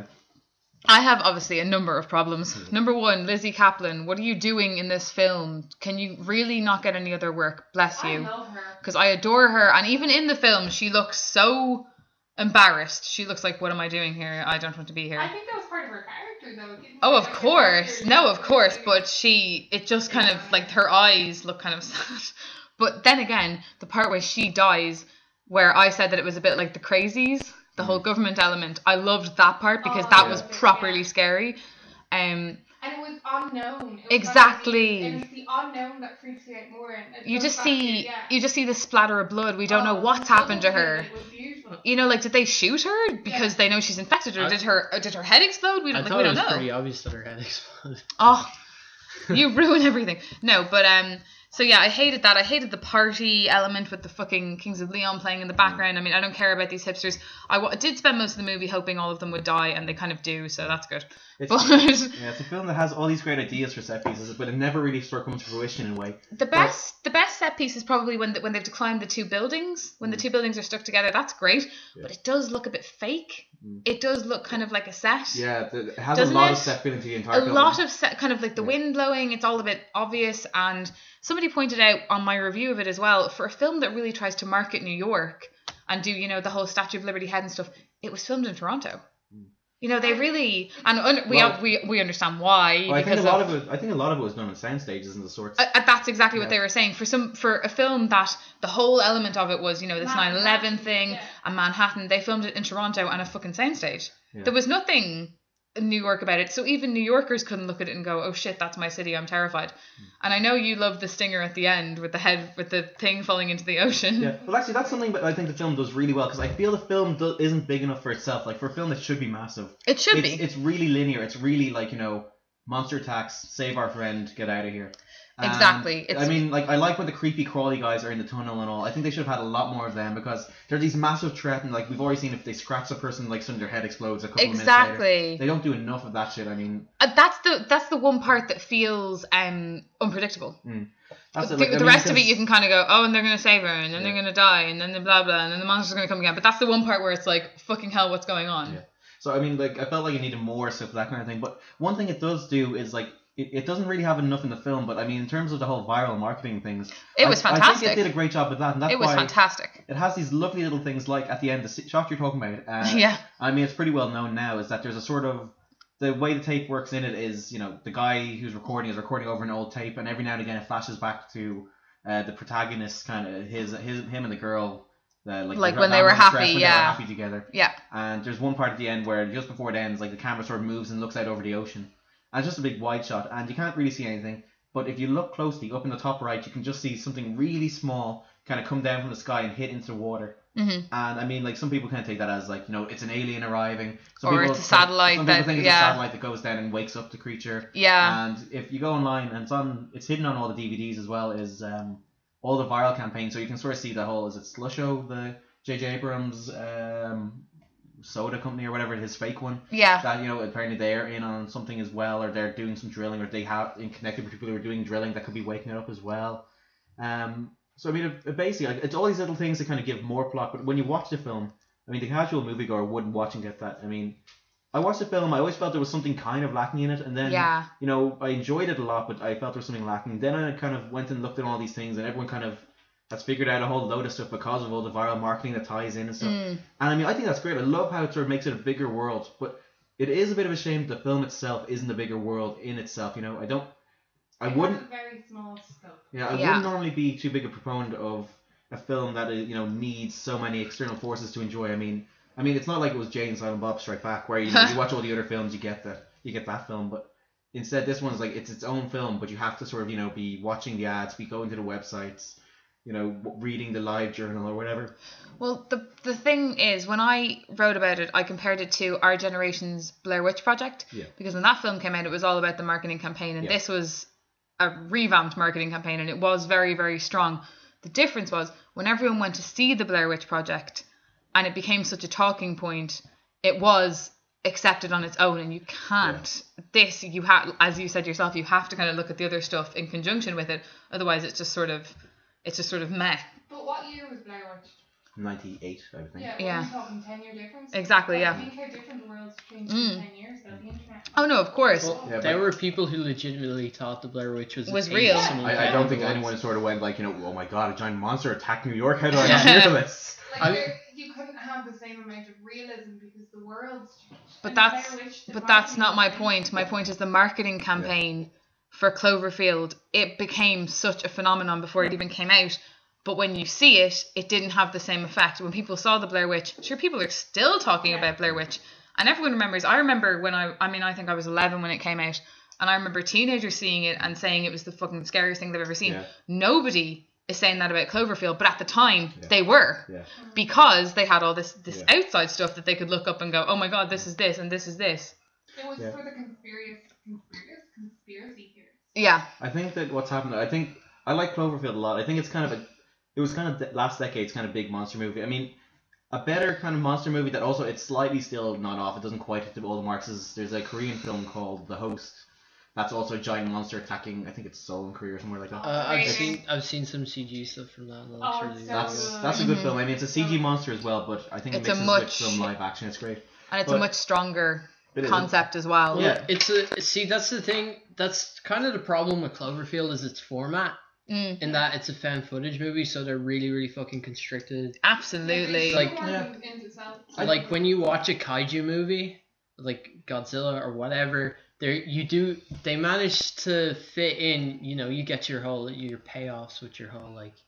I have obviously a number of problems. Mm. Number one, Lizzie Kaplan, what are you doing in this film? Can you really not get any other work? Bless you. I love her. Because I adore her. And even in the film, she looks so embarrassed. She looks like, what am I doing here? I don't want to be here. I think that was part of her character, though. Didn't Oh, of like course. No, of course. But she, it just kind of, like, her eyes look kind of sad. But then again, the part where she dies, where I said that it was a bit like The Crazies, the whole government element, I loved that part because Oh, that yeah. was properly scary. Um, And it was unknown. It was Exactly. Kind of the, it was the unknown that freaks you out more. And it you goes just back see, to, yeah. you just see the splatter of blood. We don't know Oh, what's the happened to double her. thing, It was beautiful. You know, like, did they shoot her because Yeah. they know she's infected, or I- did her or did her head explode? We I don't, like, thought we it don't was know. pretty obvious that her head exploded. Oh, you ruin everything. No, but um, so yeah, I hated that. I hated the party element with the fucking Kings of Leon playing in the background. I mean, I don't care about these hipsters. I w- did spend most of the movie hoping all of them would die, and they kind of do, so that's good. It's, But yeah, it's a film that has all these great ideas for set pieces, but it never really sort of comes to fruition in a way. the best, the best set piece is probably when the, when they've declined the two buildings. When the two buildings are stuck together, that's great. Yeah. But it does look a bit fake. Mm. It does look kind of like a set. Yeah, the, it has Doesn't a lot it? of set feeling to the entire a film. lot of set, kind of like the Yeah. wind blowing. It's all a bit obvious, and somebody pointed out on my review of it as well, for a film that really tries to market New York and do, you know, the whole Statue of Liberty head and stuff, it was filmed in Toronto. You know, they really, and un, we, Well- we we understand why. Well, I think because a lot of, of it. I think a lot of it was done on sound stages and the sorts. uh, uh, that's exactly what Yeah. they were saying. For some, for a film that the whole element of it was, you know, this nine eleven Manhattan, thing yeah. and Manhattan, they filmed it in Toronto on a fucking soundstage. Yeah. There was nothing in New York about it, so even New Yorkers couldn't look at it and go, "Oh shit, that's my city. I'm terrified." And I know you love the stinger at the end with the head, with the thing falling into the ocean. Yeah, well, actually, that's something that I think the film does really well because I feel the film do- isn't big enough for itself. Like for a film that should be massive, It should it's, be. It's really linear. It's really like, you know, monster attacks, save our friend, get out of here. And, Exactly. It's- I mean, like I like when the creepy crawly guys are in the tunnel and all. I think they should have had a lot more of them because they're these massive threat, and like we've already seen if they scratch a person, like suddenly their head explodes a couple of minutes later. Exactly. They don't do enough of that shit. I mean, Uh, that's the that's the one part that feels um unpredictable. that's the it. Like, the I mean, rest of it, because- you can kind of go, oh, and they're gonna save her, and then Yeah. they're gonna die, and then the blah blah, and then the monster's gonna come again. But that's the one part where it's like, fucking hell, what's going on? Yeah. So I mean, like I felt like it needed more stuff, that kind of thing. But one thing it does do is like it, it doesn't really have enough in the film. But I mean, in terms of the whole viral marketing things, It was I, I fantastic. think it did a great job with that, and that's It was why fantastic. it has these lovely little things like at the end, the s- shot you're talking about. Uh, Yeah. I mean, it's pretty well known now is that there's a sort of the way the tape works in it is, you know, the guy who's recording is recording over an old tape, and every now and again it flashes back to uh, the protagonist, kind of his his him and the girl. Uh, like Like the- when that they were one stress, happy, when yeah. they were happy together. Yeah. And there's one part at the end where just before it ends, like the camera sort of moves and looks out over the ocean. And it's just a big wide shot, and you can't really see anything. But if you look closely, up in the top right, you can just see something really small kind of come down from the sky and hit into the water. Mm-hmm. And I mean, like some people kind of take that as like, you know, it's an alien arriving. Some Or people it's a think- satellite Some people that- think it's yeah. a satellite that goes down and wakes up the creature. Yeah. And if you go online, and it's on, it's hidden on all the D V Ds as well, is um all the viral campaigns, so you can sort of see the whole. Is it Slusho, the J J Abrams um soda company or whatever, his fake one? Yeah. That, you know, apparently they're in on something as well, or they're doing some drilling, or they have in connected with people who are doing drilling that could be waking it up as well. Um, so I mean, it, it basically, like, it's all these little things that kind of give more plot. But when you watch the film, I mean, the casual moviegoer wouldn't watch and get that. I mean, I watched the film, I always felt there was something kind of lacking in it, and then Yeah. you know, I enjoyed it a lot, but I felt there was something lacking. Then I kind of went and looked at all these things, and everyone kind of has figured out a whole load of stuff because of all the viral marketing that ties in and stuff. Mm. And I mean, I think that's great. I love how it sort of makes it a bigger world, but it is a bit of a shame the film itself isn't a bigger world in itself. You know, I don't, I It has wouldn't, a very small scope. yeah, I Yeah. wouldn't normally be too big a proponent of a film that is, you know, needs so many external forces to enjoy. I mean, I mean, it's not like it was Jay and Silent Bob Strike Back, where you, know, you watch all the other films, you get the, you get that film, but instead this one's like it's its own film, but you have to sort of, you know, be watching the ads, be going to the websites, you know, w- reading the live journal or whatever. Well, the the thing is, when I wrote about it, I compared it to our generation's Blair Witch Project. Yeah. Because when that film came out, it was all about the marketing campaign, and Yeah. this was a revamped marketing campaign, and it was very, very strong. The difference was when everyone went to see the Blair Witch Project, and it became such a talking point, it was accepted on its own, and you can't yeah. this you have, as you said yourself, you have to kind of look at the other stuff in conjunction with it, otherwise it's just sort of it's just sort of meh. But what year was Blair Witch? ninety-eight, I would think. Yeah, yeah. we're talking ten year difference. Exactly, yeah. I think how different the world's changed Mm. in ten years, though, the internet. Oh no, of course. Well, Yeah, there but- were people who legitimately thought the Blair Witch was, Was a real. some I, I don't think once. anyone sort of went like, you know, oh my god, a giant monster attacked New York. How do I not hear this? Like, I- there- you couldn't have the same amount of realism because the world's changed. But And that's Blair Witch, the but that's marketing not my was point. My point is the marketing campaign for Cloverfield. It became such a phenomenon before it even came out. But when you see it, it didn't have the same effect. When people saw the Blair Witch, sure, people are still talking Yeah. about Blair Witch, and everyone remembers. I remember when I, I mean, I think I was eleven when it came out, and I remember teenagers seeing it and saying it was the fucking scariest thing they've ever seen. Yeah. Nobody is saying that about Cloverfield, but at the time Yeah. they were. Yeah. Because they had all this this Yeah. outside stuff that they could look up and go, oh my god, this is this and this is this. It was Yeah. for the conspiracy, conspiracy, conspiracy theories. Yeah. I think that what's happened, I think, I like Cloverfield a lot. I think it's kind of a, it was kind of the last decade's kind of big monster movie. I mean, a better kind of monster movie that also, it's slightly still not off, it doesn't quite hit all the marks, is there's a Korean film called The Host. That's also a giant monster attacking, I think it's Seoul in Korea or somewhere like that. Uh, I've Crazy. seen I've seen some C G stuff from that. And it looks Oh, really it's really That's good. that's a good Mhm. film. I mean, it's a C G monster as well, but I think it It's a mixes much- with some live action. It's great. And it's a But- much stronger It is. concept as well. Well, Yeah. it's a see. That's the thing. That's kind of the problem with Cloverfield is its format. Mm, In that it's a found footage movie, so they're really really fucking constricted. absolutely. Like- Yeah. into itself. Like when you watch a kaiju movie, like Godzilla or whatever, there you do they manage to fit in. You know, you get your whole your payoffs with your whole like,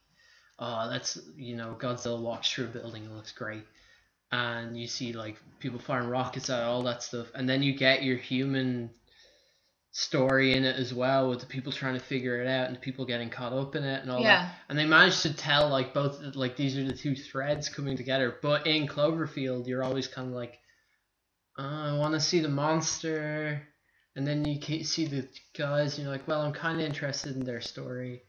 oh that's you know Godzilla walks through a building and looks great, and you see like people firing rockets at it, all that stuff, and then you get your human story in it as well with the people trying to figure it out and the people getting caught up in it and all Yeah. that. And they managed to tell like both like these are the two threads coming together. But in Cloverfield, you're always kind of like, oh, I want to see the monster, and then you ca- see the guys, and you're like, well, I'm kind of interested in their story,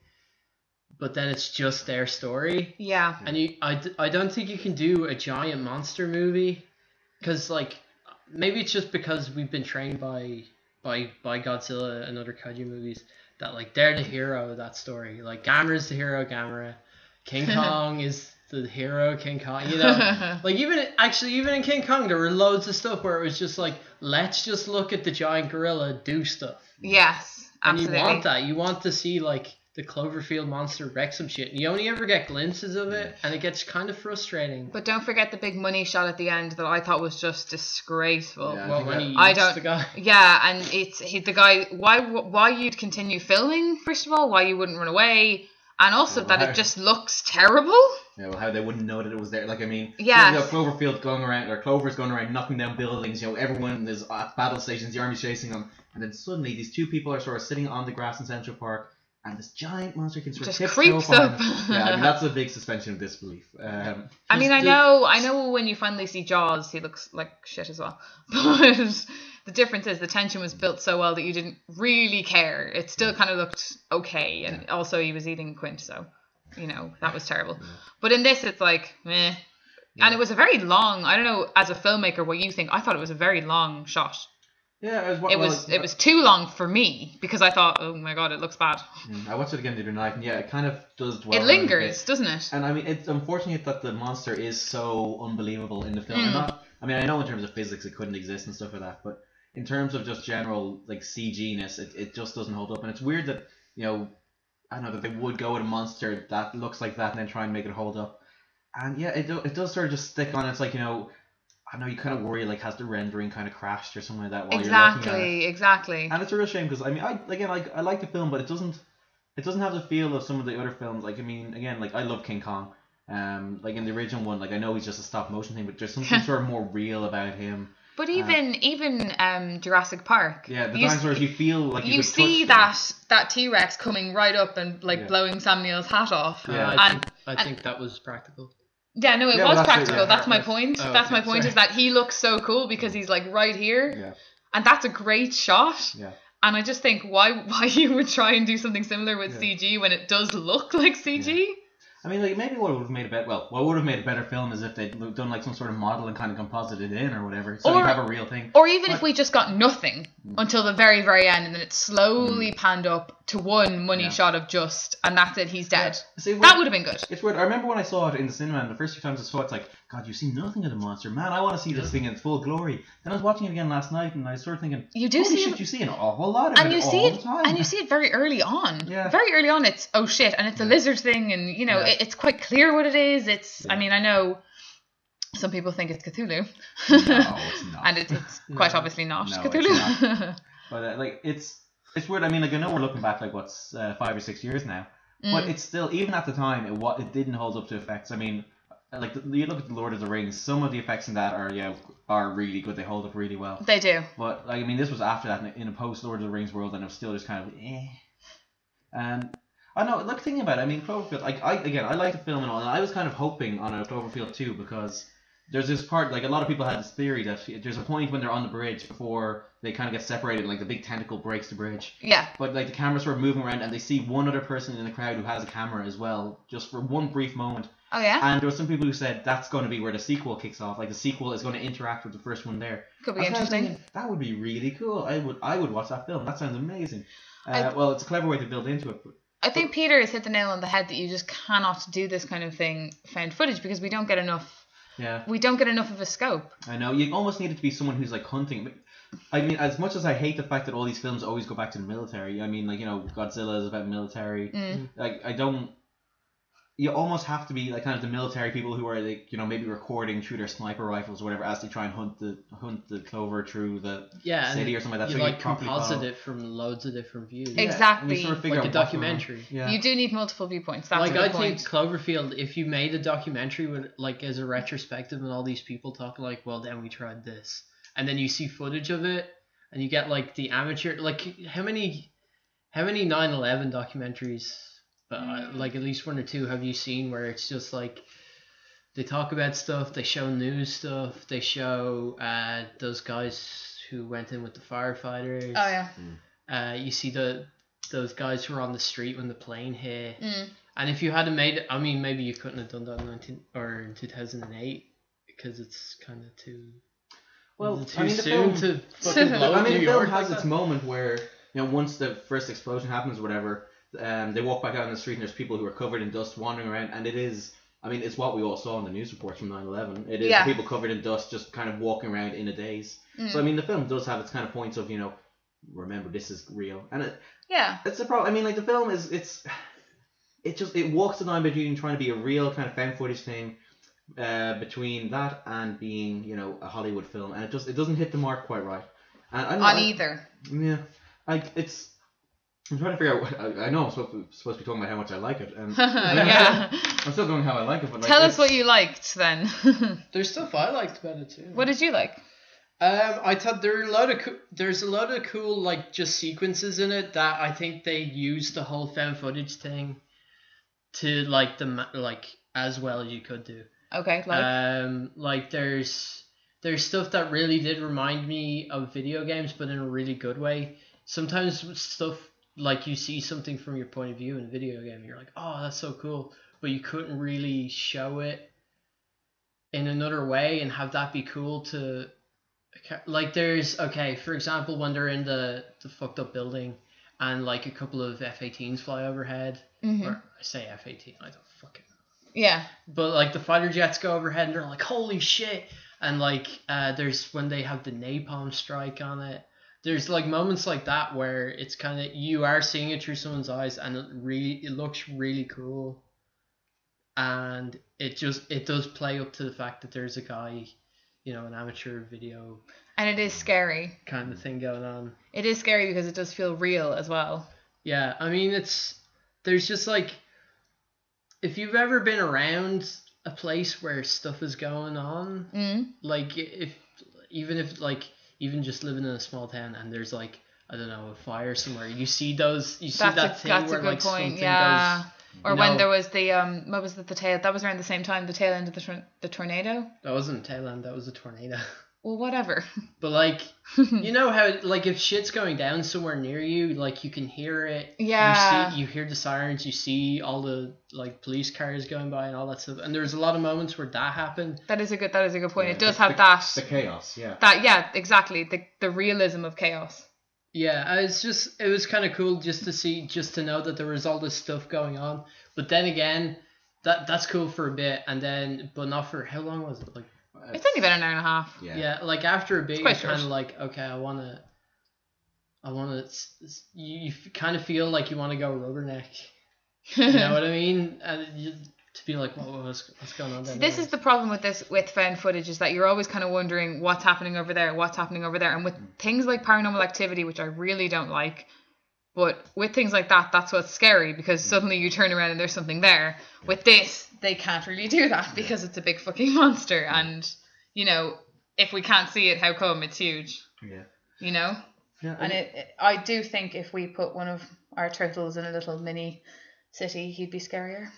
but then it's just their story. Yeah. And you, I, d- I don't think you can do a giant monster movie, because like maybe it's just because we've been trained by by by Godzilla and other kaiju movies that like they're the hero of that story. Like Gamera's the hero, Gamera. King Kong is the hero, King Kong. You know, like even actually even in King Kong there were loads of stuff where it was just like, let's just look at the giant gorilla do stuff. Yes. And Absolutely. you want that. You want to see like the Cloverfield monster wreck some shit. And you only ever get glimpses of it, and it gets kind of frustrating. But don't forget the big money shot at the end that I thought was just disgraceful. Yeah. I Well, think when that- he I eats don't- the guy. Yeah, and it's he, the guy. Why why you'd continue filming? First of all, why you wouldn't run away, and also Yeah, that why? it just looks terrible. Yeah, well, how they wouldn't know that it was there. Like, I mean, Yes. you know, Cloverfield going around, or Clover's going around knocking down buildings, you know, everyone is at battle stations, the army's chasing them, and then suddenly these two people are sort of sitting on the grass in Central Park, and this giant monster can sort Just of tiptoe creeps up. on up. them. Yeah, I mean, that's a big suspension of disbelief. Um, I mean, I the- know, I know when you finally see Jaws, he looks like shit as well. But the difference is the tension was built so well that you didn't really care. It still kind of looked okay, and also he was eating Quint, so you know that was terrible. But in this, it's like meh. And it was a very long. I don't know, as a filmmaker, what you think. I thought it was a very long shot. yeah, it was. It well, was it was too long for me because I thought, oh my god, it looks bad. Mm, I watched it again the other night, and yeah, it kind of does dwell It on a lingers, bit. doesn't it? And I mean, it's unfortunate that the monster is so unbelievable in the film. And Mm. not, I mean, I know in terms of physics it couldn't exist and stuff like that, but in terms of just general like C G ness, it, it just doesn't hold up. And it's weird that, you know, I don't know that they would go with a monster that looks like that and then try and make it hold up. And yeah, it do, it does sort of just stick on. It's like, you know, I know you kind of worry like has the rendering kind of crashed or something like that while you're looking at it. Exactly, exactly. And it's a real shame because I mean, I again, like I like the film, but it doesn't, it doesn't have the feel of some of the other films. Like I mean, again, like I love King Kong. Um, like in the original one, like I know he's just a stop motion thing, but there's something sort of more real about him. But even even um Jurassic Park. Yeah, the you s- dinosaurs, you feel like you, you could see touch them. that that T Rex coming right up and like Yeah. blowing Sam Neill's hat off. Uh, Yeah. I, And think, I and- think that was practical. yeah, no, it Yeah, well, was that's it, practical. yeah. That's my point. Oh, that's okay, my point sorry. is that he looks so cool because he's like right here, Yeah, and that's a great shot. yeah. And I just think why why you would try and do something similar with Yeah. C G when it does look like C G. I mean, like maybe what would have made a better well, what would have made a better film is if they'd done like some sort of model and kind of composited it in or whatever, so Or- you have a real thing. Or even But- if we just got nothing until the very, very end, and then it slowly panned up to one money Yeah. shot of just, and that's it, he's dead. See, That weird- would have been good. It's weird. I remember when I saw it in the cinema, and the first few times I saw it, it's like, God, you see nothing of the monster. Man, I want to see this thing in its full glory. Then I was watching it again last night, and I was sort of thinking, You do holy see shit, it- you see an awful lot of And it you all see the it, time. and you see it very early on. Yeah. Very early on, it's oh shit, and it's a lizard thing, and you know Yeah. it, it's quite clear what it is. It's, I Yeah. mean, I know some people think it's Cthulhu, No, it's not. and it's, it's quite No. obviously not No, it's Cthulhu. But uh, like, it's it's weird. I mean, like I know we're looking back like what's uh, five or six years now, but Mm. it's still even at the time it what it didn't hold up to effects. I mean, like the, you look at the Lord of the Rings, some of the effects in that are yeah are really good. They hold up really well. They do. But like I mean, this was after that in a- in a post Lord of the Rings world, and it was still just kind of eh. And I know, look, thinking about it, I mean, Cloverfield. Like I again, I like the film and all, and I was kind of hoping on a Cloverfield two because there's this part, like a lot of people had this theory that there's a point when they're on the bridge before they kind of get separated, like the big tentacle breaks the bridge. Yeah. But like the camera's sort of moving around, and they see one other person in the crowd who has a camera as well, just for one brief moment. Oh yeah. And there were some people who said that's going to be where the sequel kicks off. Like the sequel is going to interact with the first one there. Could be I was kind of interesting. thinking, that would be really cool. I would I would watch that film. That sounds amazing. Uh, I- well, it's a clever way to build into it. But I think Peter has hit the nail on the head that you just cannot do this kind of thing found footage because we don't get enough. yeah, We don't get enough of a scope. I know. You almost need it to be someone who's like hunting. I mean, as much as I hate the fact that all these films always go back to the military. I mean, like, you know, Godzilla is about military. Mm. Like, I don't. You almost have to be like kind of the military people who are like, you know, maybe recording through their sniper rifles or whatever as they try and hunt the hunt the clover through the Yeah, city and or something like that. you so like you properly composite follow. it from loads of different views. Yeah, Exactly. and you sort of figure Like a out what's going on. documentary. Yeah. You do need multiple viewpoints. That's like a good I point. think Cloverfield, if you made a documentary with like as a retrospective and all these people talking like, well then we tried this, and then you see footage of it and you get like the amateur, like how many how many nine eleven documentaries, but uh, like at least one or two have you seen where it's just like they talk about stuff, they show news stuff, they show uh those guys who went in with the firefighters. Oh yeah. Uh, you see the those guys who were on the street when the plane hit. Mm. And if you had made it, I mean, maybe you couldn't have done that in nineteen or in two thousand eight because it's kind of too. Well, too I mean, the soon film- to fucking blow I up mean, New the film York has like its that. moment where, you know, once the first explosion happens or whatever, um, they walk back out on the street and there's people who are covered in dust wandering around, and it is, I mean, it's what we all saw in the news reports from nine eleven. It is Yeah. people covered in dust just kind of walking around in a daze. Mm. So, I mean, the film does have its kind of points of, you know, remember, this is real. And it, Yeah. it's the problem. I mean, like, the film is, it's, it just, it walks the line between trying to be a real kind of found footage thing, uh, between that and being, you know, a Hollywood film, and it just, it doesn't hit the mark quite right. And I don't know, On I- either. yeah, like it's. I'm trying to figure out. What, I, I know I'm supposed to, supposed to be talking about how much I like it, and Yeah. I'm still going how I like it. But like, Tell us it's- what you liked then. There's stuff I liked about it too. What did you like? Um, I thought there are a lot of co- there's a lot of cool like just sequences in it that I think they used the whole found footage thing to like the ma- like as well as you could do. Okay, like Um, like there's there's stuff that really did remind me of video games, but in a really good way. Sometimes stuff like you see something from your point of view in a video game, you're like, oh, that's so cool, but you couldn't really show it in another way and have that be cool to, like there's okay, for example, when they're in the the fucked up building and like a couple of F eighteens fly overhead, Mhm. or I say F eighteen, I don't fucking. yeah. But like the fighter jets go overhead and they're like, holy shit. And like uh there's when they have the napalm strike on it. There's like moments like that where it's kind of you are seeing it through someone's eyes and it really it looks really cool. And it just it does play up to the fact that there's a guy, you know, an amateur video And it is scary. kind of thing going on. It is scary because it does feel real as well. Yeah, I mean it's there's just like if you've ever been around a place where stuff is going on, Mm. like if even if like even just living in a small town and there's like I don't know a fire somewhere, you see those you see That's that a, thing that's a where good like point. something Yeah. goes. Or you when know- there was the um, what was it? The tail. That was around the same time. The tail end of the tor- the tornado. That wasn't Thailand, that was a tornado. well, whatever. But like, you know how like if shit's going down somewhere near you, like you can hear it. Yeah. You see, you hear the sirens. You see all the like police cars going by and all that stuff. And there's a lot of moments where that happened. That is a good. That is a good point. Yeah, It does the- have the- that. The chaos, yeah. That yeah, exactly. The the realism of chaos. Yeah, it's just it was kind of cool just to see, just to know that there was all this stuff going on. But then again, that that's cool for a bit, and then but not for how long was it? Like It's only been an hour and a half. Yeah. yeah, like after a bit, you're quite kind of short. like, okay, I wanna, I wanna. You, you kind of feel like you want to go rubberneck. You know what I mean? And you, to be like, what, what's what's going on there? This is the problem with this with found footage is that you're always kind of wondering what's happening over there, what's happening over there, and with things like Paranormal Activity, which I really don't like, but with things like that, that's what's scary because suddenly you turn around and there's something there. With this, they can't really do that because it's a big fucking monster, and you know, if we can't see it, how come? It's huge, Yeah. you know. Yeah, And it, it, I do think if we put one of our turtles in a little mini city, he'd be scarier.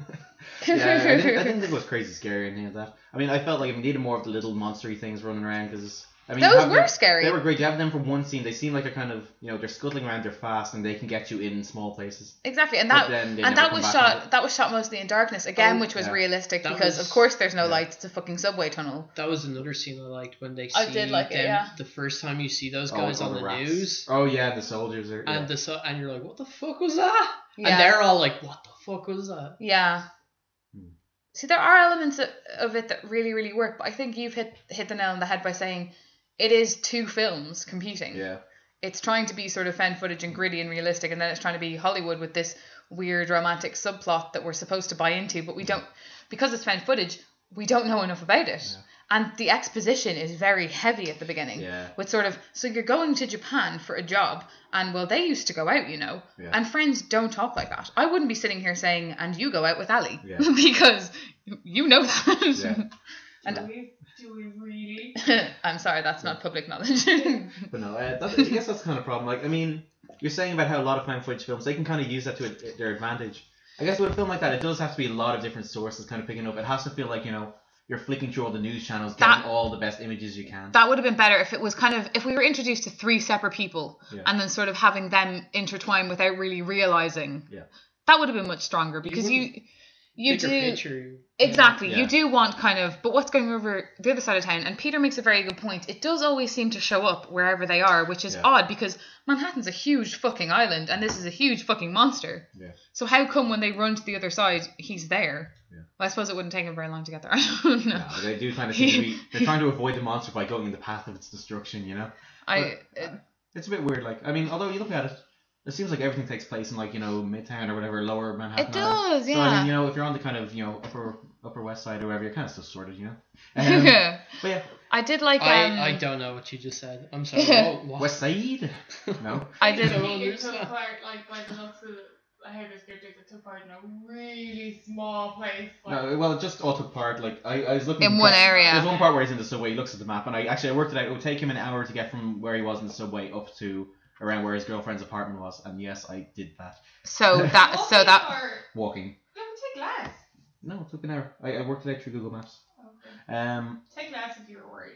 yeah, I didn't, I didn't think it was crazy scary or anything like that. I mean, I felt like we needed more of the little monstery things running around because I mean, Those having were them- scary. They were great. You have them for one scene. They seem like they're kind of, you know, they're scuttling around. They're fast and they can get you in small places. Exactly, and But that then they and never that come was back shot on it. that was shot mostly in darkness again, Oh, which was yeah. realistic That because was- of course there's no yeah. lights. It's a fucking subway tunnel. That was another scene I liked when they see I did like it, them yeah. the first time you see those Oh, guys all on the rats. news. Oh yeah, the soldiers are. Yeah. And the so and you're like, what the fuck was that? Yeah. And they're all like, what the fuck was that? Yeah. Hmm. See, there are elements of, of it that really, really work, but I think you've hit hit the nail on the head by saying it is two films competing. yeah. It's trying to be sort of found footage and gritty and realistic, and then it's trying to be Hollywood with this weird romantic subplot that we're supposed to buy into, but we don't, because it's found footage, we don't know enough about it. Yeah. And the exposition is very heavy at the beginning. Yeah. With sort of, so you're going to Japan for a job, and well, they used to go out, you know, Yeah. and friends don't talk like that. I wouldn't be sitting here saying, and you go out with Ali, Yeah. because you know that. Yeah. And Do we, do we really? I'm sorry, that's not public knowledge. But no, uh, that's, I guess that's the kind of problem. Like, I mean, you're saying about how a lot of found footage films, they can kind of use that to a, their advantage. I guess with a film like that, it does have to be a lot of different sources kind of picking up. It has to feel like, you know, you're flicking through all the news channels, getting That- all the best images you can. That would have been better if it was kind of, if we were introduced to three separate people Yeah. and then sort of having them intertwine without really realizing. Yeah. That would have been much stronger because you wouldn't- you Bigger do picture. exactly Yeah. you do want kind of, but what's going over the other side of town, and Peter makes a very good point, it does always seem to show up wherever they are, which is Yeah. odd because Manhattan's a huge fucking island and this is a huge fucking monster. Yeah. So how come when they run to the other side he's there? Yeah. Well, I suppose it wouldn't take him very long to get there. I don't know. No, they do kind of seem to be, they're trying to avoid the monster by going in the path of its destruction, you know? I It's a bit weird, like, I mean, although you look at it, it seems like everything takes place in, like, you know, Midtown or whatever, lower Manhattan. It does, So, I yeah. mean, you know, if you're on the kind of, you know, upper upper west side or whatever, you're kind of still sorted, you know? Um, but yeah, I did like um I, I don't know what you just said. I'm sorry. What, what? west side? No? I did I don't It took understand. part, like, by the looks of the, how this character it took part in a really small place. Like, No, well, it just all took part, like, I, I was looking... in one There's area. one part where he's in the subway, he looks at the map, and I actually, I worked it out, it would take him an hour to get from where he was in the subway up to around where his girlfriend's apartment was, and yes, I did that. So that so walking that Or, Walking. no, take less. No, it took an hour. I, I worked it out through Google Maps. Okay. Um, Take less if you're worried.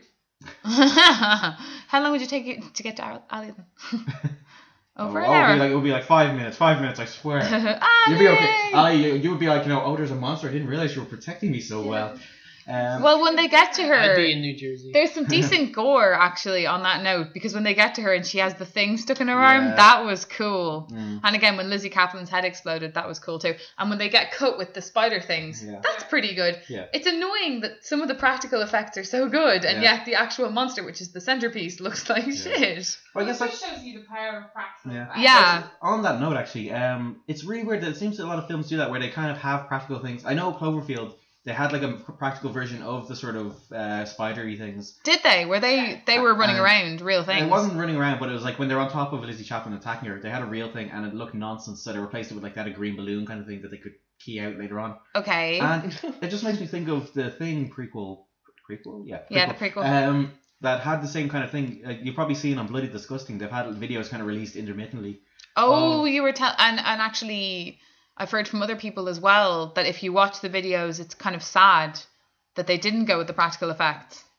how long would you take it to get to Al- Ali then? Over oh, an oh, it'd hour. be like, it would be like five minutes, five minutes, I swear. Ali! You'd be okay. Ali, you, you would be like, you know, oh, there's a monster. I didn't realize you were protecting me so well. Um, Well, when they get to I'd her, be in New Jersey. there's some decent gore actually on that note, because when they get to her and she has the thing stuck in her Yeah. arm, that was cool. Mm. And again, when Lizzie Kaplan's head exploded, that was cool too. And when they get cut with the spider things, Yeah. that's pretty good. Yeah. It's annoying that some of the practical effects are so good, and Yeah. yet the actual monster, which is the centerpiece, looks like shit. Well, I Well, guess it that's... just shows you the power of practical Yeah. effects. Yeah. On that note, actually, um, it's really weird that it seems that a lot of films do that, where they kind of have practical things. I know Cloverfield, they had like a practical version of the sort of uh, spidery things. Did they? Were they? They were running And around real things. It wasn't running around, but it was like when they were on top of Lizzie Chaplin attacking her, they had a real thing and it looked nonsense, so they replaced it with like that a green balloon kind of thing that they could key out later on. Okay. And it just makes me think of the Thing prequel. Prequel? Yeah. Yeah, the prequel. Um, that had the same kind of thing. Like, you've probably seen on Bloody Disgusting, they've had videos kind of released intermittently. Oh, Oh. you were telling, and and actually, I've heard from other people as well that if you watch the videos, it's kind of sad that they didn't go with the practical effects.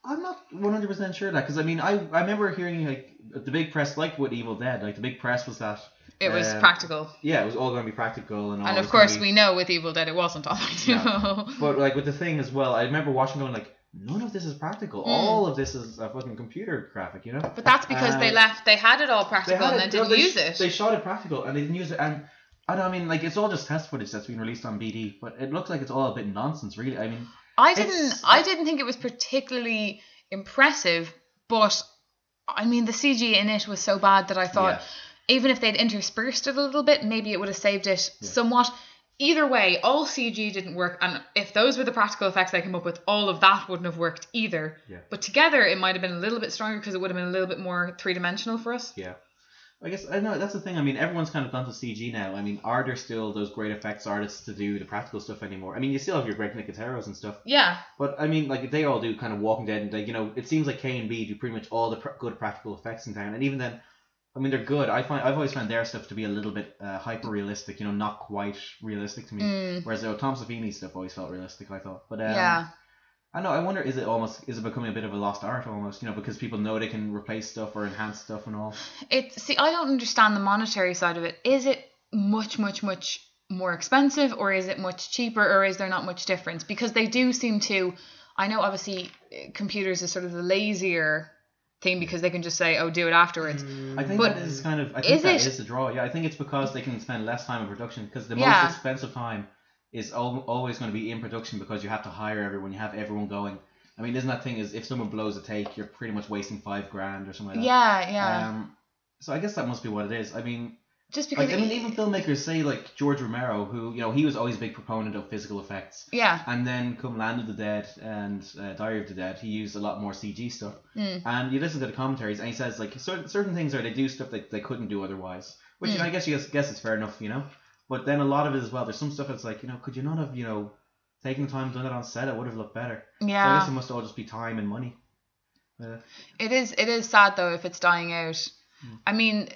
I'm not one hundred percent sure of that because I mean I I remember hearing like the big press like with Evil Dead, like the big press was that It was um, practical. Yeah, it was all going to be practical and all. And it of was gonna course, be- we know with Evil Dead it wasn't all practical. But like with the thing as well, I remember watching going like, none of this is practical. Mm. All of this is a fucking computer graphic, you know. But that's because Uh, they left, they had it all They practical had and it- then no, didn't they use sh- it. They shot it practical and they didn't use it. And I don't I mean like it's all just test footage that's been released on B D, but it looks like it's all a bit nonsense, really. I mean, I didn't, it's- I didn't think it was particularly impressive, but I mean the C G in it was so bad that I thought Yeah. even if they'd interspersed it a little bit, maybe it would have saved it Yeah. somewhat. Either way, all C G didn't work, and if those were the practical effects they came up with, all of that wouldn't have worked either. Yeah. But together, it might have been a little bit stronger because it would have been a little bit more three-dimensional for us. yeah. I guess I know that's the thing. I mean, everyone's kind of gone to C G now. I mean, are there still those great effects artists to do the practical stuff anymore? I mean, you still have your Greg Nicoteros and stuff. Yeah, But I mean, like they all do kind of Walking Dead, and like, you know, it seems like K and B do pretty much all the pr- good practical effects in town, and even then, I mean, they're good. I find I've always found their stuff to be a little bit uh, hyper realistic, you know, not quite realistic to me. Mm. Whereas uh, Tom Savini's stuff always felt realistic, I thought. But um, yeah. I know. I wonder, is it almost is it becoming a bit of a lost art almost? You know, because people know they can replace stuff or enhance stuff and all. It see, I don't understand the monetary side of it. Is it much, much, much more expensive, or is it much cheaper, or is there not much difference? Because they do seem to. I know, obviously, uh, computers is sort of the lazier thing because they can just say, "Oh, do it afterwards." I think But that is kind of. I think is that it- is the draw. Yeah, I think it's because they can spend less time in production because the Yeah. most expensive time is al- always going to be in production because you have to hire everyone. You have everyone going. I mean, isn't that thing is if someone blows a take, you're pretty much wasting five grand or something like Yeah, that. yeah. Um, so I guess that must be what it is. I mean, just because. like I mean, even filmmakers say like George Romero, who you know he was always a big proponent of physical effects, yeah. and then come Land of the Dead and uh, Diary of the Dead, he used a lot more C G stuff. Mm. And you listen to the commentaries, and he says like certain certain things are they do stuff that they couldn't do otherwise, which you know, I guess you guess, guess it's fair enough, you know. But then a lot of it as well, there's some stuff that's like you know, could you not have you know taken the time and done it on set? It would have looked better. So I Yeah. guess it must all just be time and money. Uh, It is it is sad though if it's dying out. I mean,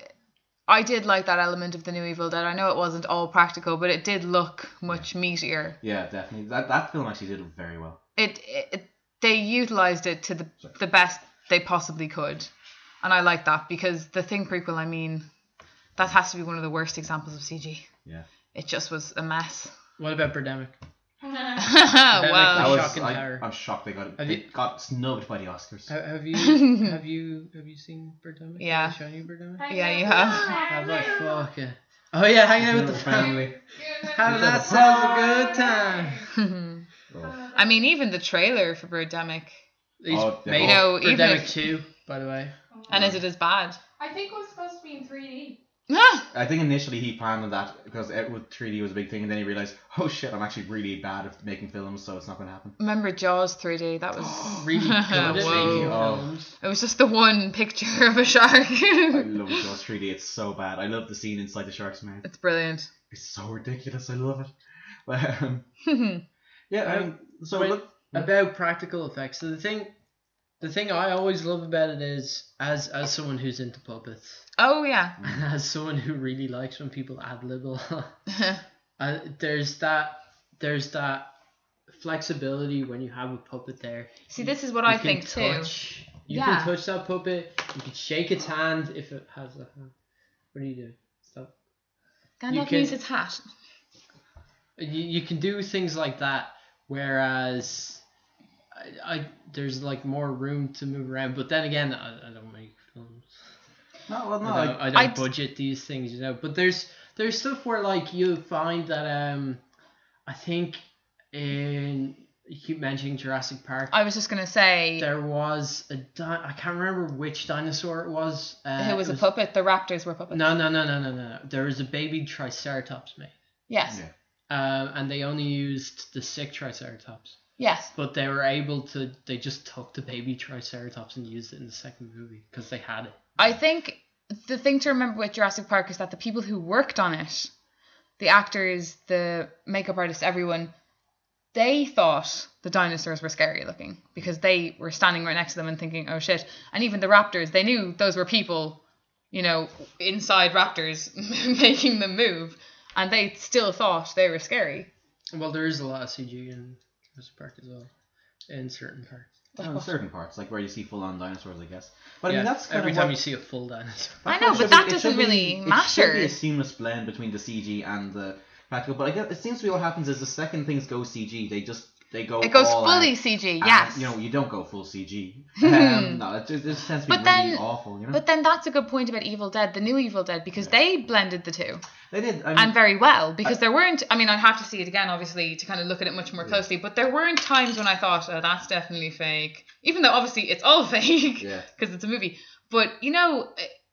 I did like that element of the new Evil Dead. I know it wasn't all practical, but it did look much meatier. yeah, definitely. That that film actually did it very well. It, it, it they utilized it to the the best they possibly could, and I like that because the Thing prequel, I mean, that has to be one of the worst examples of C G. Yeah. It just was a mess. What about Birdemic? That well, was- was Shock and I, terror. I'm shocked they got it. Have They you- got snubbed by the Oscars. Ha- Have you have you have you seen Birdemic? Yeah. Have I shown you Birdemic? Yeah, you have. Have I? Fuck yeah. Oh yeah, hanging out with the family. Having that sounds a good time. Oh. I mean, even the trailer for Birdemic. He's Oh, yeah. made You know, even Birdemic if- two, by the way. And is it as bad? I think it was supposed to be in three D. I think initially he planned on that because it, with three D was a big thing, and then he realized, oh shit, I'm actually really bad at making films, so it's not going to happen. Remember Jaws three D? That was Really good at making Whoa. films. It was just the one picture of a shark. I love Jaws three D. It's so bad. I love the scene inside the shark's mouth. It's brilliant. It's so ridiculous. I love it. But um, yeah, um, so Wait. look. About practical effects. So the thing, the thing I always love about it is, as as someone who's into puppets, Oh yeah. and as someone who really likes when people ad lib a lot, uh, there's that there's that flexibility when you have a puppet there. See, this is what You I can think too. touch, You Yeah. can touch that puppet. You can shake its hand if it has a hand. What are you doing? Stop. Gandalf can- needs its hat. You, you can do things like that, whereas I, I there's like more room to move around. But then again, I, I don't make films. No, well, no. I don't, I, I don't I'd- budget these things, you know. But there's there's stuff where like you find that um, I think in you keep mentioning Jurassic Park. I was just gonna say There was a di- I can't remember which dinosaur it was. Uh, who was it a puppet. The raptors were puppets. No, no, no, no, no, no. There was a baby Triceratops made, Yes. Yeah. um, and they only used the sick Triceratops. Yes. But they were able to. They just took the baby Triceratops and used it in the second movie because they had it. I think the thing to remember with Jurassic Park is that the people who worked on it, the actors, the makeup artists, everyone, they thought the dinosaurs were scary looking because they were standing right next to them and thinking, oh shit. And even the raptors, they knew those were people, you know, inside raptors making them move. And they still thought they were scary. Well, there is a lot of C G in Jurassic Park as well, in certain parts. I don't know, certain parts, like where you see full on dinosaurs, I guess. But I yeah, mean, that's kind every of time what, you see a full dinosaur. I that's know, what it but should that be. It doesn't should be- really It should be matter. a seamless blend between the C G and the practical. But I guess it seems to be what happens is the second things go C G, they just they go. It goes all fully out. C G, And, yes. you know, you don't go full C G. Um, no, it just, it just tends to be But really then- awful. You know, But then that's a good point about Evil Dead, the new Evil Dead, because they blended the two. they did. I mean, And very well, because there weren't, I mean, I'd have to see it again, obviously, to kind of look at it much more closely, but there weren't times when I thought, oh, that's definitely fake. Even though, obviously, it's all fake, Yeah. because it's a movie. But, you know,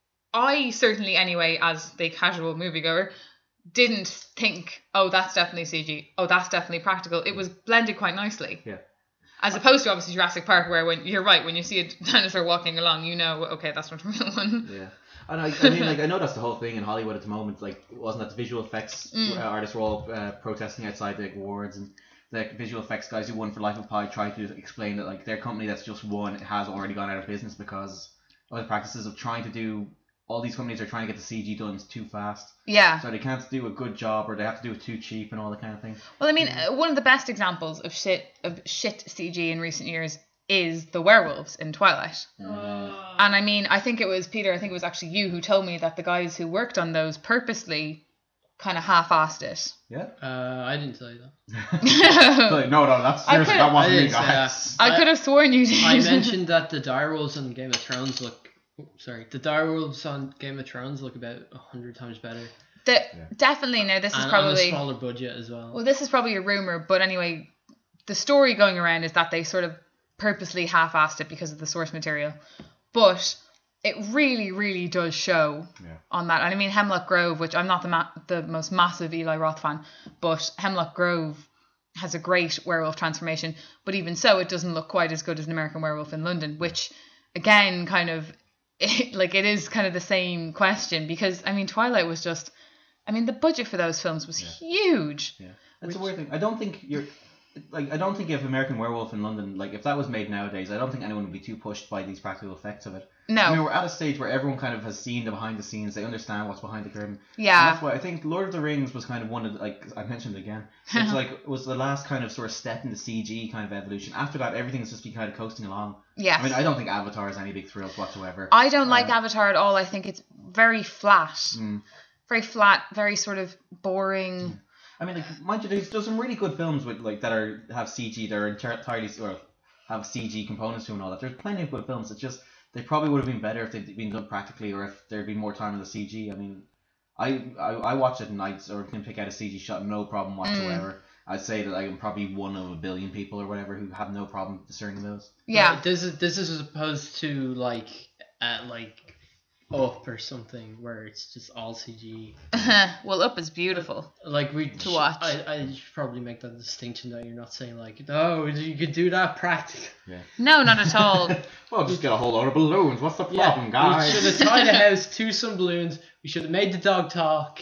I certainly, anyway, as the casual moviegoer, didn't think, oh, that's definitely C G. Oh, that's definitely practical. It was blended quite nicely. Yeah. As opposed to, obviously, Jurassic Park, where when you're right, when you see a dinosaur walking along, you know, okay, that's not a real one. Yeah. And I, I mean, like, I know that's the whole thing in Hollywood at the moment. Like, wasn't that the visual effects Mm. uh, artists were all uh, protesting outside the awards, and the visual effects guys who won for Life of Pi tried to explain that, like, their company that's just won has already gone out of business because of the practices of trying to do. All these companies are trying to get the C G done too fast, Yeah. so they can't do a good job, or they have to do it too cheap and all that kind of thing. Well, I mean, uh, one of the best examples of shit of shit C G in recent years is the werewolves in Twilight. Oh. And I mean, I think it was Peter, I think it was actually you who told me that the guys who worked on those purposely kind of half-assed it. Yeah. Uh, I didn't tell you that. I Like, no, no, that's I seriously could- that wasn't I me, didn't say guys. that. could have sworn you did. I mentioned that the direwolves on Game of Thrones look. Sorry, the direwolves on Game of Thrones look about a hundred times better, that definitely. Now this is and on a probably smaller budget as well. well, this is probably a rumor, but anyway, the story going around is that they sort of purposely half-assed it because of the source material, but it really, really does show Yeah. on that. And I mean, Hemlock Grove, which I'm not the ma- the most massive Eli Roth fan, but Hemlock Grove has a great werewolf transformation. But even so, it doesn't look quite as good as an American Werewolf in London, which again, kind of, it, like it is kind of the same question because I mean, Twilight was just, I mean, the budget for those films was huge. Yeah, that's a weird thing. I don't think you're like I don't think if American Werewolf in London, like if that was made nowadays, I don't think anyone would be too pushed by these practical effects of it. No, I mean, we're at a stage where everyone kind of has seen the behind the scenes. They understand what's behind the curtain. And yeah, that's why I think Lord of the Rings was kind of one of the, like I mentioned it again. It's like it was the last kind of sort of step in the C G kind of evolution. After that, everything's just been kind of coasting along. yes. I mean, I don't think Avatar is any big thrills whatsoever. I don't like Uh, Avatar at all. I think it's very flat, Mm. very flat, very sort of boring. I mean, like, mind you, there's, there's some really good films with like that are have C G, that are entirely or have C G components to them and all that. There's plenty of good films. It's just they probably would have been better if they'd been done practically, or if there'd been more time in the C G. I mean, I I, I watched it and I or can pick out a C G shot, no problem whatsoever. I'd say that I'm probably one of a billion people or whatever who have no problem discerning those. Yeah, Like, this is this is as opposed to like at like Up or something where it's just all C G. well, Up is beautiful. Like we To watch. I, I should probably make that distinction that you're not saying like no you could do that practical. No, not at all. Well, just get a whole load of balloons. What's the problem, we guys? should have tied a house to some balloons. We should have made the dog talk.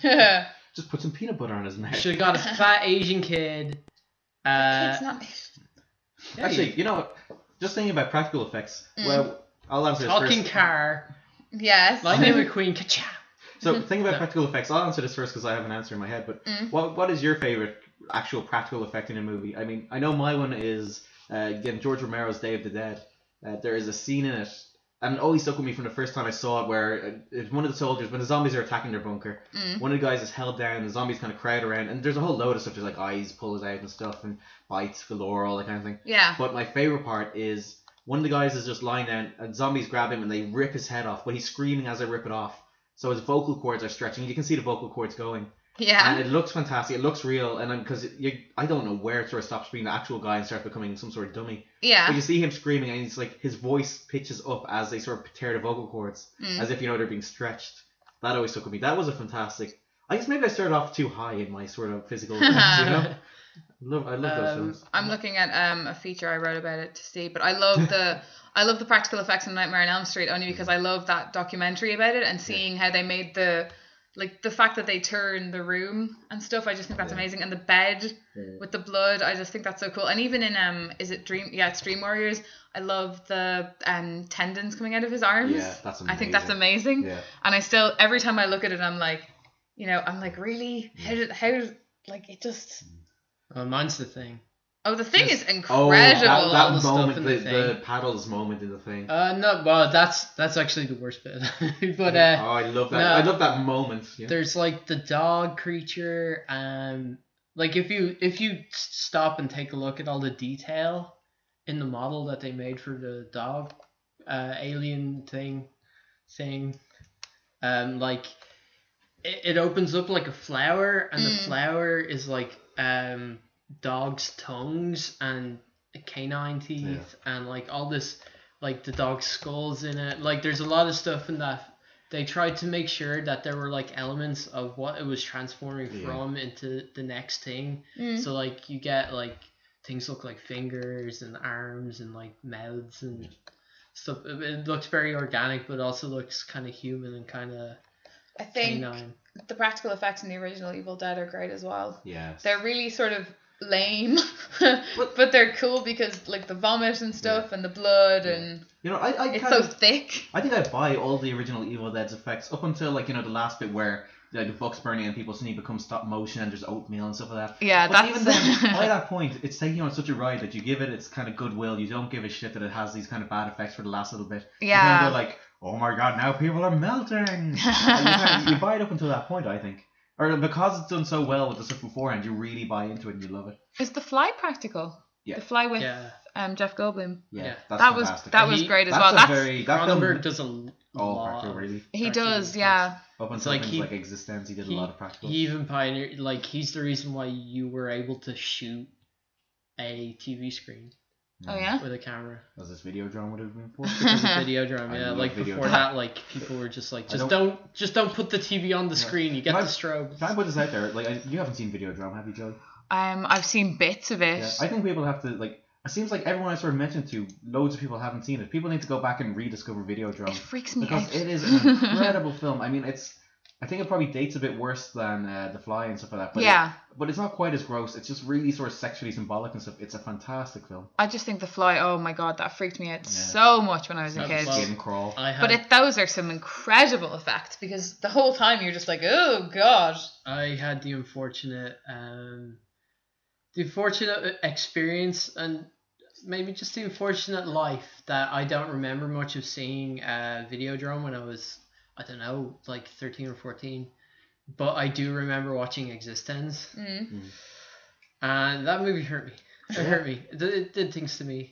Just put some peanut butter on his neck. Should have got a fat Asian kid. Uh, it's not. yeah, Actually, you know, just thinking about practical effects. Well, I'll answer this talking first. car. Yes. Lightning McQueen. Ka-chow. So, thinking about No. practical effects, I'll answer this first because I have an answer in my head. But Mm. what what is your favorite actual practical effect in a movie? I mean, I know my one is uh, again George Romero's Day of the Dead. Uh, there is a scene in it, and it always stuck with me from the first time I saw it, where uh, it's one of the soldiers, when the zombies are attacking their bunker, Mm. one of the guys is held down, the zombies kind of crowd around, and there's a whole load of stuff. There's like eyes pulls out and stuff, and bites galore, all that kind of thing. Yeah. But my favorite part is one of the guys is just lying down, and zombies grab him and they rip his head off, but he's screaming as they rip it off. So his vocal cords are stretching. You can see the vocal cords going, and Yeah. it looks fantastic. It looks real, and because you, I don't know where it sort of stops being the actual guy and starts becoming some sort of dummy. But Yeah. you see him screaming, and it's like his voice pitches up as they sort of tear the vocal cords, Mm. as if you know they're being stretched. That always stuck with me. That was a fantastic. I guess maybe I started off too high in my sort of physical effects, you know. I love, I love those Um, films. I'm looking at um a feature I wrote about it to see, but I love the I love the practical effects in Nightmare on Elm Street only because I love that documentary about it and seeing how they made the like the fact that they turn the room and stuff. I just think that's Yeah. amazing, and the bed Yeah. with the blood. I just think that's so cool. And even in um is it Dream? Yeah, it's Dream Warriors. I love the um tendons coming out of his arms. Yeah, that's amazing. I think that's amazing. Yeah. And I still every time I look at it, I'm like, you know, I'm like, really? How did how did like it just. Well, mine's the thing. Oh, the thing Just- is incredible. Oh, that, all that the stuff moment, in the, the the, thing. paddles moment in the thing. Uh, no, well, that's that's actually the worst bit. But oh, uh, I love that. no. I love that moment. Yeah. there's like the dog creature, um, like if you if you s- stop and take a look at all the detail in the model that they made for the dog, uh, alien thing, thing, um, like it, it opens up like a flower, and the Mm. flower is like um dogs' tongues and canine teeth, and like all this, like the dog's skulls in it. Like there's a lot of stuff in that. They tried to make sure that there were like elements of what it was transforming Yeah. from into the next thing. Mm. So like you get like things look like fingers and arms and like mouths and stuff. It, it looks very organic, but also looks kind of human and kind of I think canine. the practical effects in the original Evil Dead are great as well. Yes. They're really sort of lame, but they're cool because like the vomit and stuff and the blood Yeah. and You know, I, I it's kind so of, thick. I think I buy all the original Evil Dead's effects up until like you know the last bit where like the book's burning and people suddenly become stop motion and there's oatmeal and stuff like that. Yeah, But that's even then, by that point, it's taking you on such a ride that you give it its kind of goodwill. You don't give a shit that it has these kind of bad effects for the last little bit. You kind Yeah. of go like, oh my god, now people are melting. And you, kind of, you buy it up until that point, I think. Or because it's done so well with the stuff beforehand, you really buy into it and you love it. Is the Fly practical? Yeah. The Fly with Yeah. um Jeff Goldblum. Yeah, Yeah. that's that was fantastic. that And was he- great as that's well. a That's very that film, Cronenberg does a l- oh, lot. practical, of really. he practical does, effects. yeah. Up until like things he- like Existence, he did he- a lot of practical. He even pioneered, like he's the reason why you were able to shoot a T V screen Oh yeah. with a camera. Was this Videodrome would have been for? Because of Videodrome, I yeah. love Like before Videodrome. that, like people were just like, I just don't- don't, just don't put the T V on the Yeah. screen. You get Can I- the strobe. Can I put this out there? Like, I, you haven't seen Videodrome, have you, Joe? Um, I've seen bits of it. Yeah. I think people have to like. It seems like everyone I sort of mentioned to, loads of people haven't seen it. People need to go back and rediscover Videodrome It freaks me because out. it is an incredible film. I mean, it's. I think it probably dates a bit worse than uh, The Fly and stuff like that. But Yeah. It, but it's not quite as gross. It's just really sort of sexually symbolic and stuff. It's a fantastic film. I just think the Fly. Oh my god, that freaked me out Yeah. so much when I was a That kid. was- Well, Skin crawl. I had, But it, those are some incredible effects because the whole time you're just like, oh god. I had the unfortunate, um, the unfortunate experience and maybe just the unfortunate life that I don't remember much of seeing uh, Videodrome when I was, I don't know, like thirteen or fourteen. But I do remember watching Existence, Mm. and that movie hurt me. It hurt me. It did, it did things to me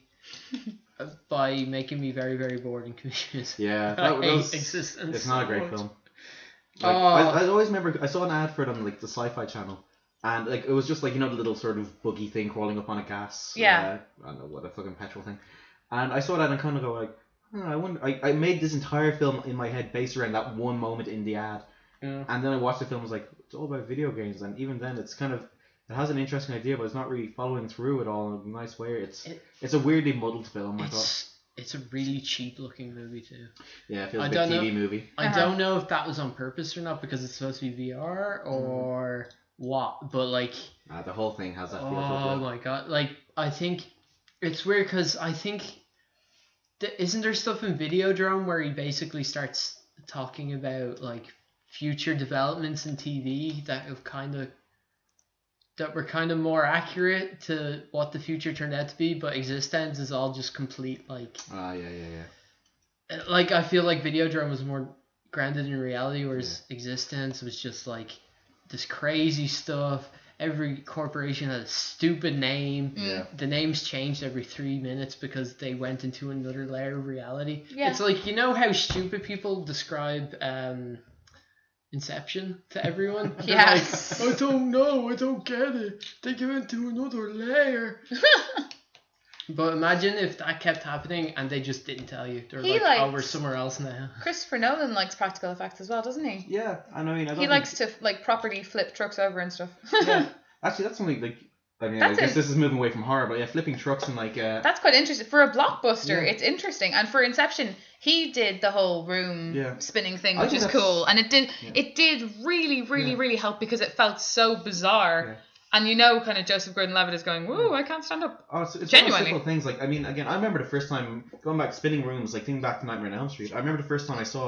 by making me very, very bored and confused. Yeah, I that hate was. Existence. It's not a so great much. film. Like, Oh. I, I always remember I saw an ad for it on like the Sci-Fi Channel, and like it was just like you know the little sort of buggy thing crawling up on a gas. Yeah. Uh, I don't know what a fucking petrol thing, and I saw that and I kind of go like, oh, I wonder. I, I made this entire film in my head based around that one moment in the ad, Yeah. and then I watched the film. I was like, it's all about video games, and even then it's kind of. It has an interesting idea, but it's not really following through at all in a nice way. It's It- it's a weirdly muddled film. I thought. It's it's a really cheap looking movie too. Yeah, it feels I a bit don't T V know. movie. I Uh-huh. don't know if that was on purpose or not because it's supposed to be V R or what, but like, Uh, the whole thing has that feel. to oh it. my god, like I think it's weird because I think th- isn't there stuff in Videodrome where he basically starts talking about like future developments in T V that have kind of that were kind of more accurate to what the future turned out to be, but Existence is all just complete like. Ah, yeah, yeah, yeah. Like I feel like Videodrome was more grounded in reality, whereas Existence was just like this crazy stuff. Every corporation had a stupid name. Yeah. The names changed every three minutes because they went into another layer of reality. Yeah. It's like, you know how stupid people describe um, Inception to everyone? They're Yes. like, I don't know, I don't get it. They go into another layer. But imagine if that kept happening and they just didn't tell you. They're He like, oh, likes- we're somewhere else now. Christopher Nolan likes practical effects as well, doesn't he? Yeah, and I mean, I don't He think- likes to like properly flip trucks over and stuff. Yeah, actually, that's something like. I mean, That's I guess a- this is moving away from horror, but yeah, flipping trucks and like. Uh, That's quite interesting for a blockbuster. Yeah. It's interesting, and for Inception, he did the whole room Yeah. spinning thing, I which think is that's- cool. And it did, Yeah. it did really, really, Yeah. really help because it felt so bizarre. Yeah. And you know, kind of Joseph Gordon-Levitt is going, "Woo, I can't stand up." Oh, it's, it's Genuinely. simple things like I mean, again, I remember the first time going back spinning rooms, like thinking back to Nightmare on Elm Street. I remember the first time I saw it,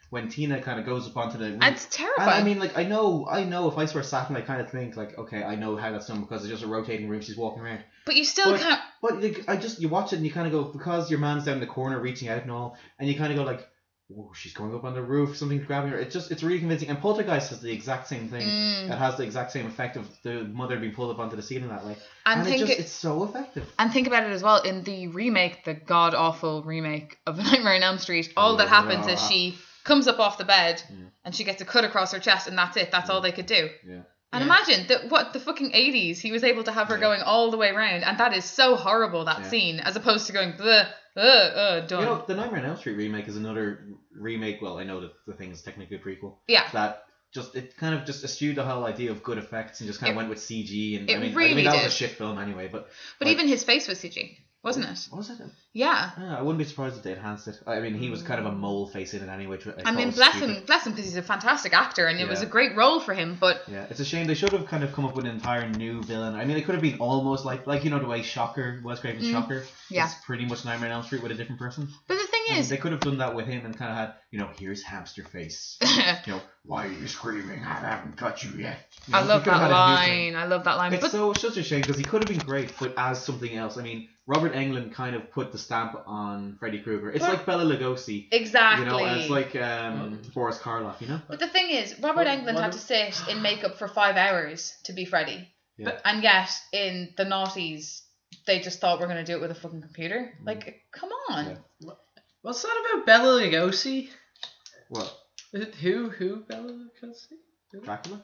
when Tina kind of goes up onto the roof. It's And terrifying. I mean, like, I know, I know if I were Saturn, I kind of think, like, okay, I know how that's done because it's just a rotating room she's walking around. but you still But, can't. but like, I just, you watch it and you kind of go, because your man's down the corner reaching out and all, and you kind of go like, whoa, she's going up on the roof, something's grabbing her. It's just, it's really convincing. And Poltergeist has the exact same thing. Mm. It has the exact same effect of the mother being pulled up onto the ceiling that way. And And, it think just, it- it's so effective. And think about it as well, in the remake, the god awful remake of Nightmare on Elm Street, all that happens is she comes up off the bed Yeah. and she gets a cut across her chest, and that's it. That's all they could do. Yeah. And Yeah. imagine that what the fucking eighties, he was able to have her Yeah. going all the way around, and that is so horrible, that Yeah. scene, as opposed to going bleh, uh, uh, done. You know, the Nightmare on Elm Street remake is another remake. Well, I know that the thing is technically a prequel. Yeah. That just it kind of just eschewed the whole idea of good effects and just kind of It- went with C G. And it I mean, I really mean that did. was a shit film anyway. But But like, even his face was C G, wasn't it? was it? Yeah. Yeah, I wouldn't be surprised if they enhanced it. I mean, he was kind of a mole face in it anyway. which I, I thought mean, was bless stupid. him, bless him, because he's a fantastic actor, and it was Yeah. a great role for him. But Yeah, it's a shame. They should have kind of come up with an entire new villain. I mean, it could have been almost like, like you know, the way Shocker, Wes Craven's Mm. Shocker. Yeah. It's pretty much Nightmare on Elm Street with a different person. but the thing I mean, is, they could have done that with him and kind of had, you know, here's Hamster Face. You know, why are you screaming? I haven't got you yet. You know, I he love could have that had a new thing. line. I love that line. It's But so such a shame because he could have been great, but as something else. I mean, Robert Englund kind of put the stamp on Freddy Krueger. It's Well, like Bela Lugosi, exactly. you know, and it's like um, Boris Karloff, you know. But the thing is, Robert What- Englund what had to sit in makeup for five hours to be Freddy. Yeah. And yet, in the noughties, they just thought we're going to do it with a fucking computer. Mm. Like, come on. Yeah. What's that about Bela Lugosi? What? Is it who? Who Bela Lugosi? Who? Dracula?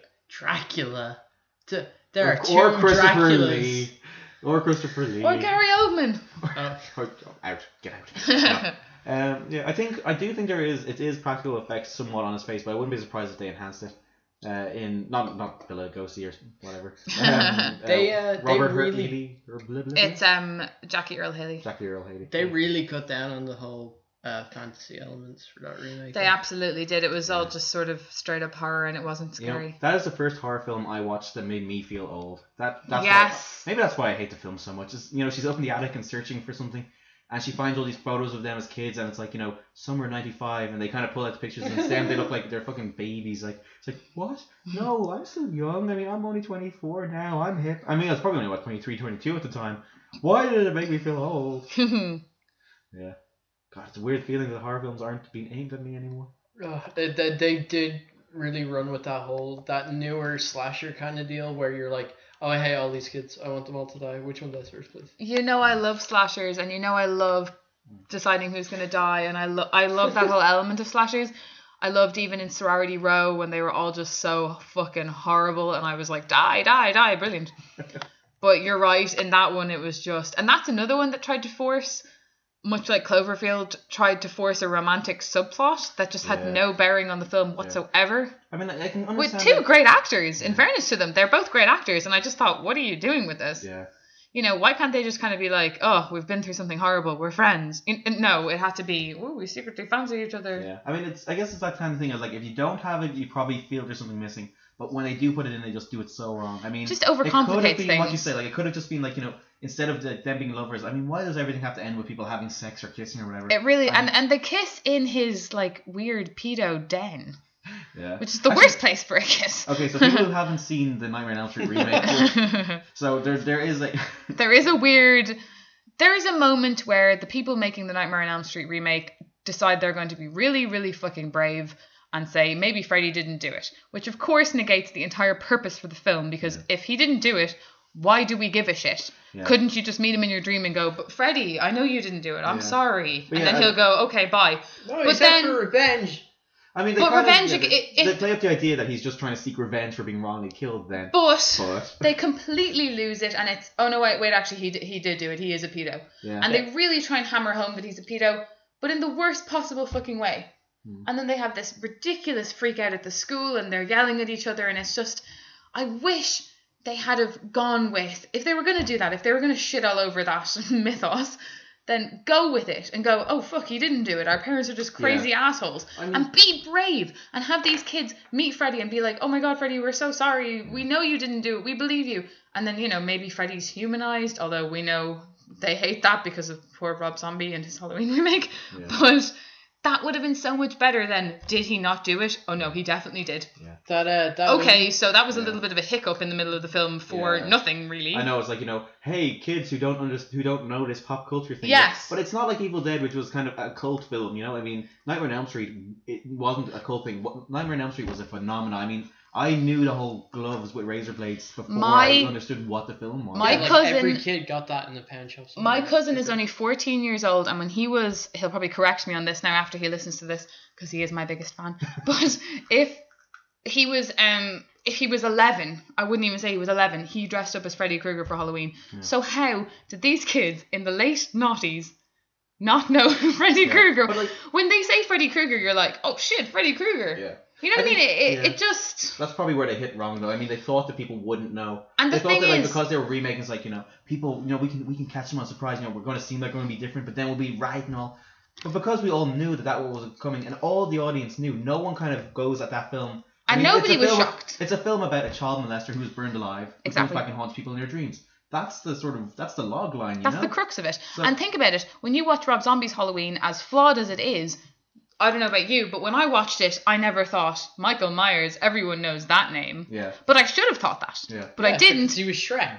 Dracula. D- There or, are two or Christopher Draculas. Lee. Or Christopher Lee. Or Gary Oldman. Oh. Or- oh, out. Get out. No. Um, yeah, I think I do think there is it is practical effects somewhat on his face, but I wouldn't be surprised if they enhanced it. Uh, in not not Bela Lugosi or whatever. Um, They, uh, they Robert really- Haley or blah, blah, blah. It's um Jackie Earl Haley. Jackie Earl Haley. They Yeah. really cut down on the whole uh, fantasy elements for that remake. They absolutely did. It was all Yeah. just sort of straight up horror, and it wasn't You know, scary. that is the first horror film I watched that made me feel old. That that's Yes. why, maybe that's why I hate the film so much. Is you know she's up in the attic and searching for something, and she finds all these photos of them as kids, and it's like you know summer ninety-five, and they kind of pull out the pictures, and instead they look like they're fucking babies. Like it's like what? No, I'm still young. I mean, I'm only twenty-four now. I'm hip. I mean, I was probably only what twenty-three, twenty-two at the time. Why did it make me feel old? Yeah. God, it's a weird feeling that horror films aren't being aimed at me anymore. Oh, they, they, they did really run with that whole, that newer slasher kind of deal where you're like, oh, I hate all these kids. I want them all to die. Which one dies first, please? You know I love slashers, and you know I love deciding who's going to die, and I, lo- I love that whole element of slashers. I loved even in Sorority Row when they were all just so fucking horrible, and I was like, die, die, die, brilliant. But you're right, in that one it was just... And that's another one that tried to force, much like Cloverfield, tried to force a romantic subplot that just had Yeah. no bearing on the film whatsoever. I mean, I I can understand. With two that- great actors, in Yeah. fairness to them. They're both great actors, and I just thought, what are you doing with this? Yeah. You know, why can't they just kind of be like, oh, we've been through something horrible, we're friends? In, in- no, it had to be, oh, we secretly fancy each other. Yeah, I mean, it's. I guess it's that kind of thing. Is like if you don't have it, you probably feel there's something missing. But when they do put it in, they just do it so wrong. I mean, Just it could overcomplicates have been what you things. say. Like it could have just been like you know, instead of the, them being lovers. I mean, why does everything have to end with people having sex or kissing or whatever? It really, Um, and, and the kiss in his, like, weird pedo den, Yeah. which is the Actually- worst place for a kiss. Okay, so people who haven't seen the Nightmare on Elm Street remake, so there there is like. There is a weird, there is a moment where the people making the Nightmare on Elm Street remake decide they're going to be really, really fucking brave and say maybe Freddy didn't do it, which of course negates the entire purpose for the film, because Yeah. if he didn't do it, why do we give a shit? Yeah. Couldn't you just meet him in your dream and go, but Freddy, I know you didn't do it, I'm Yeah. sorry. But and yeah, then I- he'll go, okay, bye. No, But he said then- for revenge. I mean, they But kind revenge, Of, yeah, it- they, it- they play up the idea that he's just trying to seek revenge for being wrongly killed. Then, But but they completely lose it, and it's, oh no, wait, wait, actually, he, d- he did do it, he is a pedo. yeah, And they really try and hammer home that he's a pedo, but in the worst possible fucking way. Hmm. And then they have this ridiculous freak out at the school, and they're yelling at each other, and it's just, I wish they had have gone with, if they were going to do that, if they were going to shit all over that mythos, then go with it and go, oh fuck, he didn't do it, our parents are just crazy assholes. I mean- and be brave and have these kids meet Freddy and be like, oh my god, Freddy, we're so sorry, we know you didn't do it, we believe you. And then, you know, maybe Freddy's humanized, although we know they hate that because of poor Rob Zombie and his Halloween remake. Yeah. But that would have been so much better than, did he not do it? Oh no, he definitely did. That uh, that Okay, was, so that was a Yeah. little bit of a hiccup in the middle of the film for Yeah. nothing, really. I know, it's like, you know, hey, kids who don't under- who don't know this pop culture thing. Yes. But it's not like Evil Dead, which was kind of a cult film, you know? I mean, Nightmare on Elm Street, it wasn't a cult thing. What- Nightmare on Elm Street was a phenomenon. I mean, I knew the whole gloves with razor blades before My- I understood what the film was. My yeah, like cousin- every kid got that in the pound shop. My somewhere. cousin is only fourteen years old, and when he was, he'll probably correct me on this now after he listens to this, because he is my biggest fan. But if he was, um, if he was eleven, I wouldn't even say he was eleven. He dressed up as Freddy Krueger for Halloween. So how did these kids in the late noughties not know Freddy Yeah. Krueger? But, like- When they say Freddy Krueger, you're like, oh shit, Freddy Krueger. Yeah. You know what I, I mean? think- It, it, yeah. it just. That's probably where they hit wrong, though. I mean, they thought that people wouldn't know. And the they thought thing that, like, is- because they were remaking, it's like, you know, people, you know, we can we can catch them on surprise. You know, we're going to seem like we're going to be different, but then we'll be right and all. But because we all knew that that was coming, and all the audience knew, no one kind of goes at that film. I And mean, nobody it's a was film- shocked. It's a film about a child molester who was burned alive, who Exactly. comes back and haunts people in their dreams. That's the sort of that's the log line, you That's know. the crux of it. So- And think about it. When you watch Rob Zombie's Halloween, as flawed as it is, I don't know about you, but when I watched it, I never thought Michael Myers. Everyone knows that name. Yeah. But I should have thought that. Yeah. But I Yeah, didn't. because he was Shrek.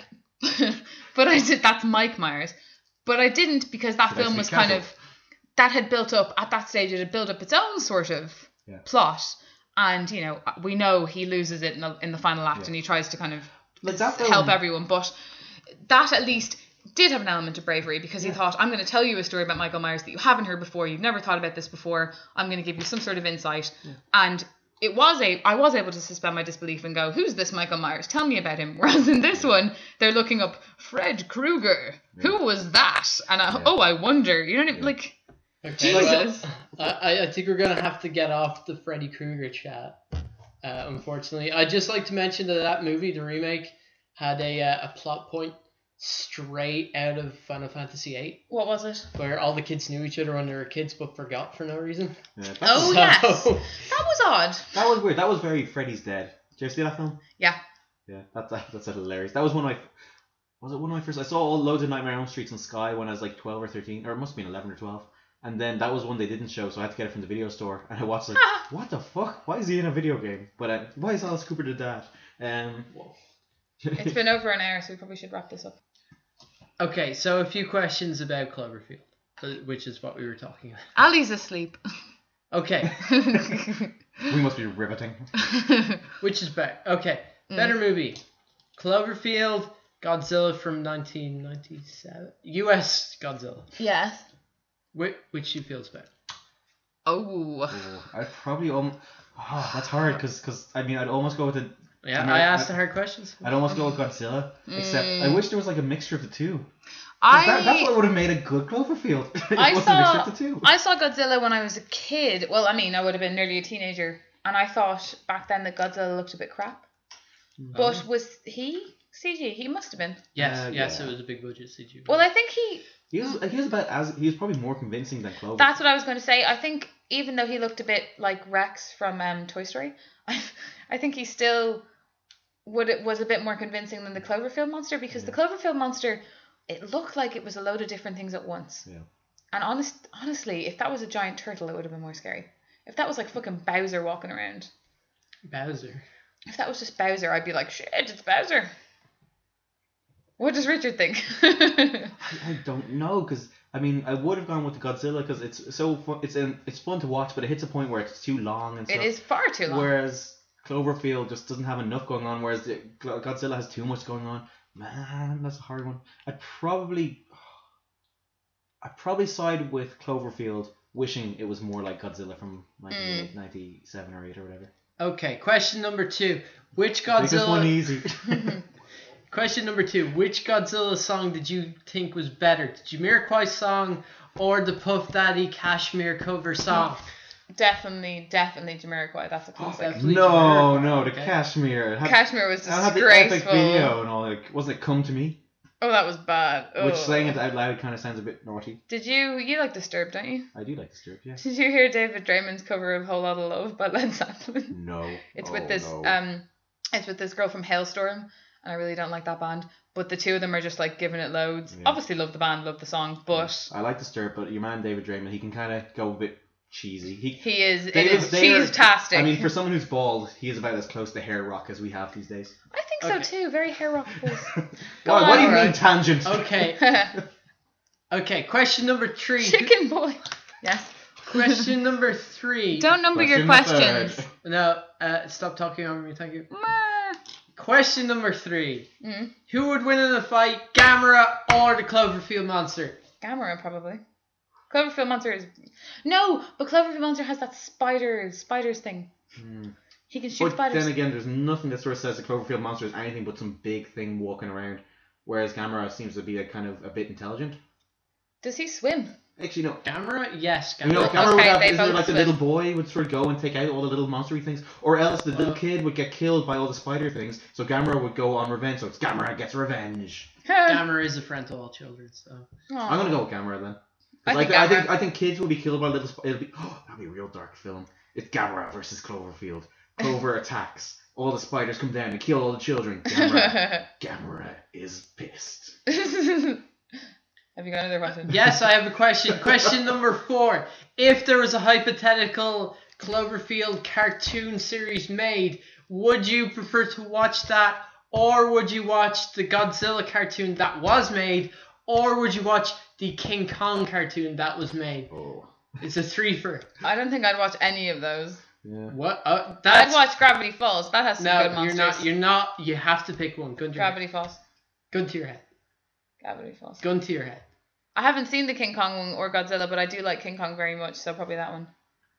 But I did. That's Mike Myers. But I didn't because that Did I film speak was kind casual? of that had built up at that stage. It had built up its own sort of Yeah. plot, and you know we know he loses it in the, in the final act, Yeah. and he tries to kind of Like that film, help everyone. But that at least did have an element of bravery because he thought, I'm going to tell you a story about Michael Myers that you haven't heard before. You've never thought about this before. I'm going to give you some sort of insight. And it was a I was able to suspend my disbelief and go, who's this Michael Myers? Tell me about him. Whereas in this one, they're looking up Fred Krueger. Who was that? And I, Yeah. oh, I wonder. You know what I mean? Yeah. Like, Okay, Jesus. well, I, I think we're gonna have to get off the Freddy Krueger chat. Uh, unfortunately, I'd just like to mention that that movie, the remake, had a uh, a plot point straight out of Final Fantasy eight, what was it? where all the kids knew each other when they were kids, but forgot for no reason. Yeah, that, Oh, was, yes. So- That was odd. that was weird. That was very Freddy's Dead. Did you ever see that film? Yeah. Yeah, that, that that's hilarious. That was one of my was it one of my first. I saw all loads of Nightmare on Elm Streets on Sky when I was like twelve or thirteen, or it must have been eleven or twelve. And then that was one they didn't show, so I had to get it from the video store. And I watched like, what the fuck? Why is he in a video game? But uh, why is Alice Cooper the dad? Um, It's been over an hour, so we probably should wrap this up. Okay, so a few questions about Cloverfield, uh, which is what we were talking about. Ali's asleep. Okay, we must be riveting. which is better? Okay, better movie: Cloverfield, Godzilla from nineteen ninety-seven, U S Godzilla. Yes. Which which you feels better? Oh. Oh, I'd probably um. Oh, that's hard because I mean I'd almost go with the. Yeah, I mean, I I- asked I- the hard questions. I'd almost go with Godzilla, except I wish there was like a mixture of the two. 'Cause I That, that's what would have made a good Cloverfield. It I was a saw mixture of the two. I saw Godzilla when I was a kid. Well, I mean, I would have been nearly a teenager, and I thought back then that Godzilla looked a bit crap. But was he C G? He must have been. Yes, Uh, yes, yeah. it was a big budget C G. Well, I think he. He was he was about as he was probably more convincing than Clover. That's what I was going to say. I think even though he looked a bit like Rex from um, Toy Story, I, I think he still would it was a bit more convincing than the Cloverfield monster because the Cloverfield monster, it looked like it was a load of different things at once. Yeah. And honest, honestly, if that was a giant turtle, it would have been more scary. If that was like fucking Bowser walking around, Bowser. if that was just Bowser, I'd be like, shit, it's Bowser. What does Richard think? I, I don't know because I mean I would have gone with the Godzilla because it's so fun, it's an, it's fun to watch, but it hits a point where it's too long and It stuff. is far too long. Whereas Cloverfield just doesn't have enough going on. Whereas the, Godzilla has too much going on. Man, that's a hard one. I'd probably I'd probably side with Cloverfield, wishing it was more like Godzilla from ninety-eight, ninety-seven or eight or whatever. Okay, question number two. Which Make this one Godzilla? easy. Question number two. Which Godzilla song did you think was better? The Jamiroquai song or the Puff Daddy Kashmir cover song? Definitely, definitely Jamiroquai. That's a classic. Definitely no, Jamiroquai. no, the Okay. Kashmir. It had, Kashmir was it had the epic disgraceful. video and all. Like, wasn't it "Come to Me"? Oh, that was bad. Oh. Which saying it out loud kind of sounds a bit naughty. Did you you like Disturbed, don't you? I do like Disturbed, yeah. Did you hear David Draymond's cover of Whole Lotta Love by Led Zeppelin? No. It's Oh, with this no. um, it's with this girl from Hailstorm, and I really don't like that band. But the two of them are just like giving it loads. Yeah. Obviously, love the band, love the song, but I like Disturbed, but your man David Draymond, he can kind of go a bit cheesy. He, He is. It David's is there- cheese-tastic. I mean, for someone who's bald, he is about as close to hair rock as we have these days. I think Okay. so too. Very hair rock voice. Go Why, on. what do you Alright. mean tangent? Okay. Okay. Question number three. Chicken boy. Yes. Question number three. Don't number your Question the questions. third. No. Uh, stop talking over me. Thank you. Meh. Question number three. Mm. Who would win in a fight, Gamera or the Cloverfield Monster? Gamera probably. Cloverfield Monster is no, but Cloverfield Monster has that spider spiders thing. Hmm. He can shoot But spiders. then again, there's nothing that sort of says the Cloverfield monster is anything but some big thing walking around, whereas Gamera seems to be a kind of a bit intelligent. Does he swim? Actually, no. Gamera? Yes, You know, Gamera. Gamera Okay, would have, they isn't it both like the swim. little boy would sort of go and take out all the little monstery things, or else the little Uh. kid would get killed by all the spider things, so Gamera would go on revenge. So it's Gamera gets revenge. Gamera is a friend to all children, so. Aw. I'm gonna go with Gamera then. 'Cause I I, think thi- I think Gamera. I think kids will be killed by little. Sp- it'll be oh, that'll be a real dark film. It's Gamera versus Cloverfield. Clover attacks. All the spiders come down and kill all the children. Gamera, Gamera is pissed. Have you got another question? Yes, I have a question. Question number four. If there was a hypothetical Cloverfield cartoon series made, would you prefer to watch that, or would you watch the Godzilla cartoon that was made, or would you watch the King Kong cartoon that was made? Oh, It's a threefer. I don't think I'd watch any of those. yeah. What? Uh, I'd that's watch Gravity Falls. That has some good no. monsters. You're not. You're not. You have to pick one. Gun to your head. Gravity Falls. Gun to your head. Gravity Falls. Gun to your head. I haven't seen the King Kong one or Godzilla, but I do like King Kong very much, so probably that one.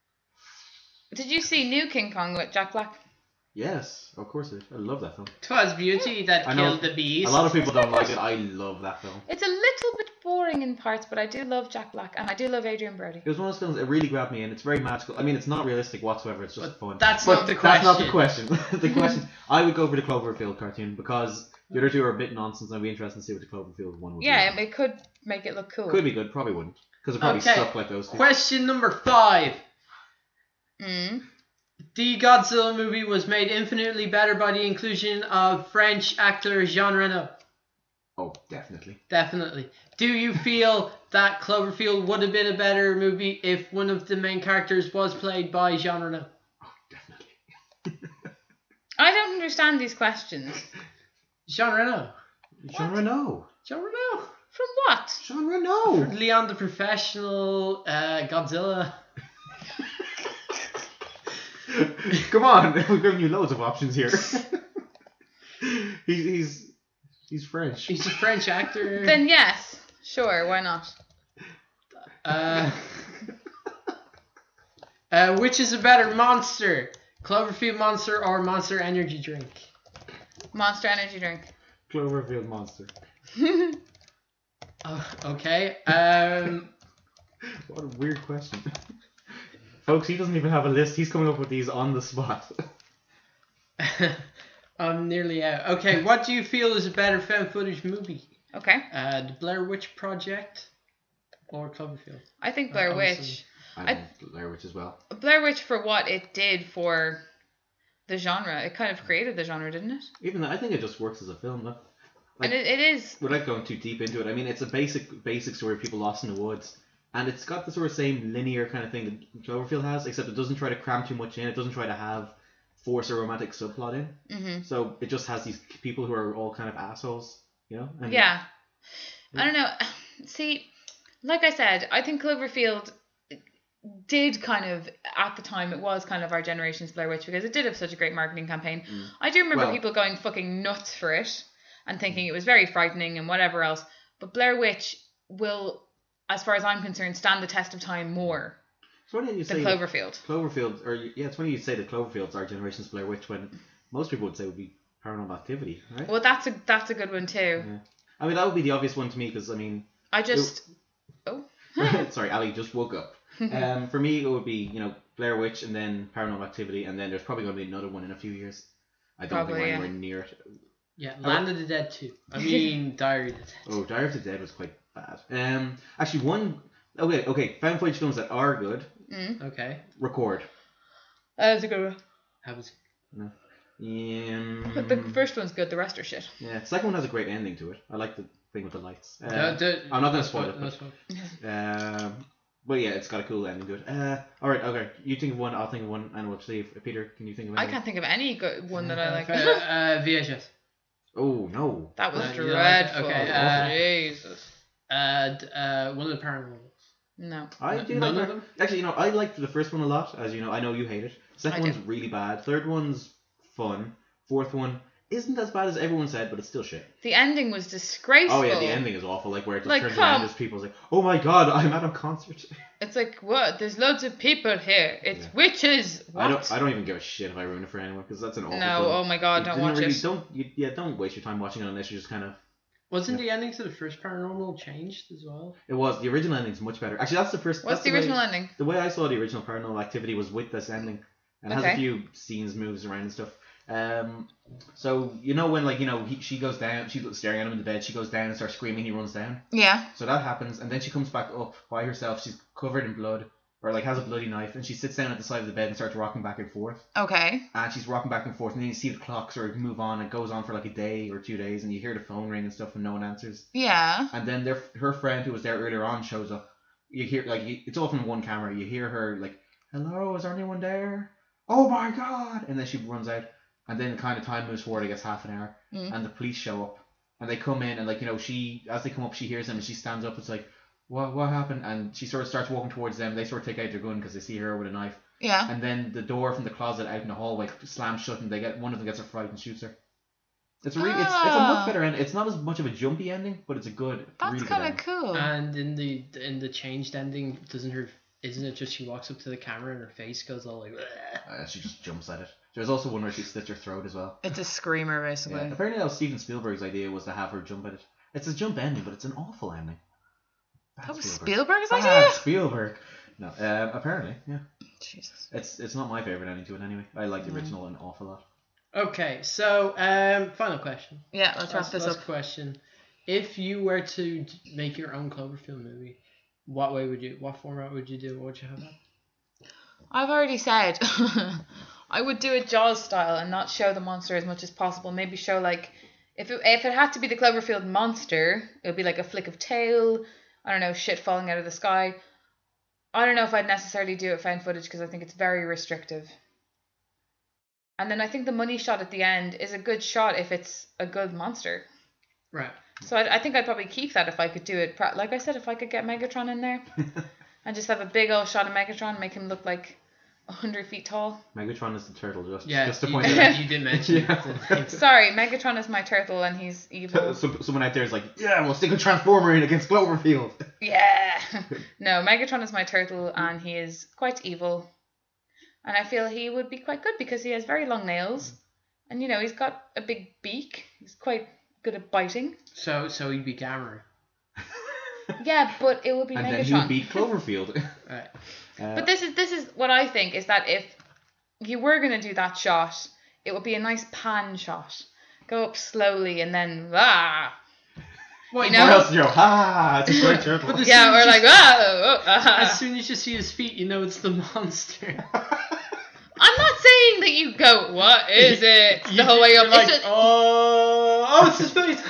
Did you see New King Kong with Jack Black? Yes, of course it. I love that film. 'Twas beauty that I know killed the beast. A lot of people don't like it. I love that film. It's a little bit boring in parts, but I do love Jack Black and I do love Adrian Brody. It was one of those films that really grabbed me, and it's very magical. I mean, it's not realistic whatsoever. It's just But fun. that's But not the That's not the question. question. The question. I would go for the Cloverfield cartoon because the other two are a bit nonsense, and I'd be interested to see what the Cloverfield one would Yeah, be. it could make it look cool. Could be good. Probably wouldn't, because it probably Okay. suck like those two. Question number five. Mm. The Godzilla movie was made infinitely better by the inclusion of French actor Jean Reno. Oh, definitely. Definitely. Do you feel that Cloverfield would have been a better movie if one of the main characters was played by Jean Reno? Oh, definitely. I don't understand these questions. Jean Reno. Jean Reno. Jean Reno. From what? Jean Reno. Leon the Professional, uh, Godzilla. Come on, we've given you loads of options here. he's he's he's French. He's a French actor. Then yes, sure, why not? Uh, uh, which is a better monster? Cloverfield Monster or Monster Energy Drink? Monster Energy drink. Cloverfield monster. Oh, okay. Um, What a weird question. Folks, he doesn't even have a list. He's coming up with these on the spot. I'm nearly out. Okay, what do you feel is a better found footage movie? Okay. Uh, the Blair Witch Project or Cloverfield? I think Blair Uh, Witch. obviously. I I- love Blair Witch as well. Blair Witch for what it did for the genre. It kind of created the genre, didn't it? Even though I think it just works as a film. Though. Like, and it, it is. without going too deep into it, I mean, it's a basic basic story of people lost in the woods. And it's got the sort of same linear kind of thing that Cloverfield has, except it doesn't try to cram too much in. It doesn't try to have force a romantic subplot in. Mm-hmm. So it just has these people who are all kind of assholes, you know? And Yeah. I don't know. See, like I said, I think Cloverfield did kind of, at the time, it was kind of our generation's Blair Witch because it did have such a great marketing campaign. Mm. I do remember Well- people going fucking nuts for it and thinking it was very frightening and whatever else. But Blair Witch will, as far as I'm concerned, stand the test of time more It's funny you than say that Cloverfield. Cloverfield, or yeah, it's funny you say that Cloverfield's our generation's Blair Witch when most people would say it would be Paranormal Activity, right? Well, that's a that's a good one too. Yeah. I mean, that would be the obvious one to me because, I mean, I just... Oh. sorry, Ali just woke up. Um, for me, it would be, you know, Blair Witch and then Paranormal Activity, and then there's probably going to be another one in a few years. I don't Probably, think we're yeah. anywhere near it. Yeah, Land of the Dead two. I mean, Diary of the Dead. Oh, Diary of the Dead was quite bad. Um, actually, one. Okay, okay. Found footage films that are good. Mm. Okay. Record. That's a good one. How was Um, The first one's good, the rest are shit. yeah, the second one has a great ending to it. I like the thing with the lights. Uh, No, do- I'm not going to spoil it. no But, spoil. um, but yeah, it's got a cool ending to it. Uh, all right, okay. You think of one, I'll think of one, and we'll see. If, Peter, can you think of I anything? can't think of any good one that I like. Uh, uh, V H S. Oh no. That was Uh, you like it? dreadful. Okay, uh, Jesus. Uh, d- uh, one of the paranormals. No. I do None like of that. them? Actually, you know, I liked the first one a lot. As you know, I know you hate it. Second I do. one's really bad. Third one's fun. Fourth one isn't as bad as everyone said, but it's still shit. The ending was disgraceful. Oh yeah, the ending is awful. Like where it just Like, turns come- around as people's like, oh my god, I'm at a concert. It's like, what? There's loads of people here. It's Yeah. witches. What? I don't. I don't even give a shit if I ruin it for anyone because that's an awful. no, film. oh my god, You don't didn't watch really, it. Don't. You, yeah, don't waste your time watching it unless you're just kind of. Wasn't the ending to the first paranormal changed as well? It was the original ending's much better. Actually, that's the first. What's that's the way- original ending? The way I saw the original Paranormal Activity was with this ending, and it has a Okay. few scenes, moves around and stuff. Um, so you know when like you know he, she goes down, she's staring at him in the bed. She goes down and starts screaming. He runs down. Yeah. So that happens, and then she comes back up by herself. She's covered in blood, or like has a bloody knife, and she sits down at the side of the bed and starts rocking back and forth. Okay. And she's rocking back and forth, and then you see the clock sort of move on. It goes on for like a day or two days, and you hear the phone ring and stuff, and no one answers. Yeah. And then their her friend who was there earlier on shows up. You hear like you, it's all from one camera. You hear her like, "Hello, is there anyone there? Oh my god!" And then she runs out, and then kind of time moves forward. I guess half an hour, Mm. and the police show up, and they come in, and like you know she as they come up, she hears them, and she stands up. It's like, what what happened? And she sort of starts walking towards them. They sort of take out their gun because they see her with a knife, Yeah. and then the door from the closet out in the hallway slams shut, and they get one of them gets a fright and shoots her. It's a really, it's, it's a Ah. much better ending. It's not as much of a jumpy ending, but it's a good, That's really good kind of ending. cool. And in the in the changed ending, doesn't her? Isn't it just she walks up to the camera and her face goes all like? "Bleh." Uh, she just jumps at it. There's also one where she slits her throat as well. It's a screamer, basically. Yeah. Apparently, that was Steven Spielberg's idea was to have her jump at it. It's a jump ending, but it's an awful ending. Bad That was Spielberg. Spielberg's Bad idea? Spielberg. No, um, apparently, yeah. Jesus. It's it's not my favorite ending to it anyway. I like the Mm. original an awful lot. Okay, so um, final question. Yeah, let's wrap Last, this last up. question: if you were to d- make your own Cloverfield movie, what way would you? What format would you do? What would you have? I've already said I would do it Jaws style and not show the monster as much as possible. Maybe show like if it, if it had to be the Cloverfield monster, it would be like a flick of tail. I don't know, shit falling out of the sky. I don't know if I'd necessarily do it found footage because I think it's very restrictive. And then I think the money shot at the end is a good shot if it's a good monster. Right. So I, I think I'd probably keep that if I could do it. Pra- Like I said, if I could get Megatron in there and just have a big old shot of Megatron, make him look like a hundred feet tall. Megatron is the turtle, just Yeah. just to you, point you, it out. you did mention Yeah. it. Sorry, Megatron is my turtle and he's evil. So, someone out there is like, yeah, we'll stick a Transformer in against Cloverfield. Yeah. No, Megatron is my turtle and he is quite evil. And I feel he would be quite good because he has very long nails. And you know, he's got a big beak. He's quite good at biting. So so he'd be Gamera. Yeah, but it would be And then Megatron. you beat Cloverfield. Right. Uh, But this is this is what I think is that if you were gonna do that shot, it would be a nice pan shot. Go up slowly and then ah, Well, You What know? else, Joe? Ha! It's a great turtle. But the- yeah, soon or as like you- ah, oh, ah. As soon as you see his feet, you know it's the monster. I'm not saying that you go. What is it? The whole way up. You're like, It's a- oh, oh, it's his face.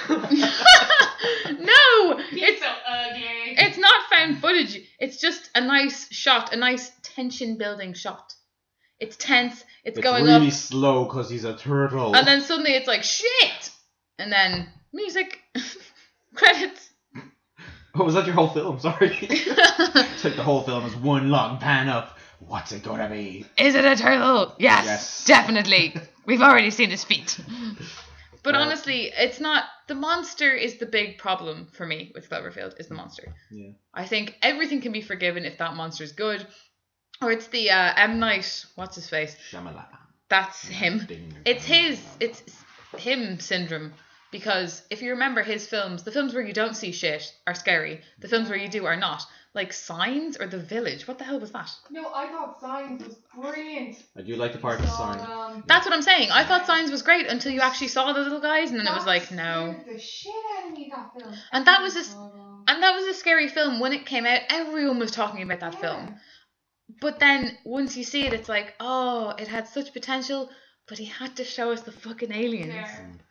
no, He's it's so ugly. it's not found footage. It's just a nice shot, a nice tension building shot. It's tense. It's, It's going really up, slow because he's a turtle. and then suddenly it's like shit, and then music, credits. Oh, was that your whole film? Sorry. It's like the whole film is one long pan up. What's it gonna be? Is it a turtle? Yes, Yes. definitely. We've already seen his feet. But Uh, honestly, it's not. The monster is the big problem for me with Cloverfield. Is the monster. Yeah. I think everything can be forgiven if that monster is good, or it's the uh, M Night. What's his face? Shyamalan. That's him. Ding. It's his. It's him syndrome. Because if you remember his films, the films where you don't see shit are scary. The films where you do are not. Like Signs or The Village. What the hell was that? No, I thought Signs was brilliant. I do like the part of the Saw, sign. um, That's what I'm saying. I thought Signs was great until you actually saw the little guys, and then it was that like, no. scared the shit out of me, that film. And that was a s- Oh, And that was a scary film. When it came out, everyone was talking about that yeah. film. But then once you see it, it's like, oh, it had such potential, but he had to show us the fucking aliens. Yeah.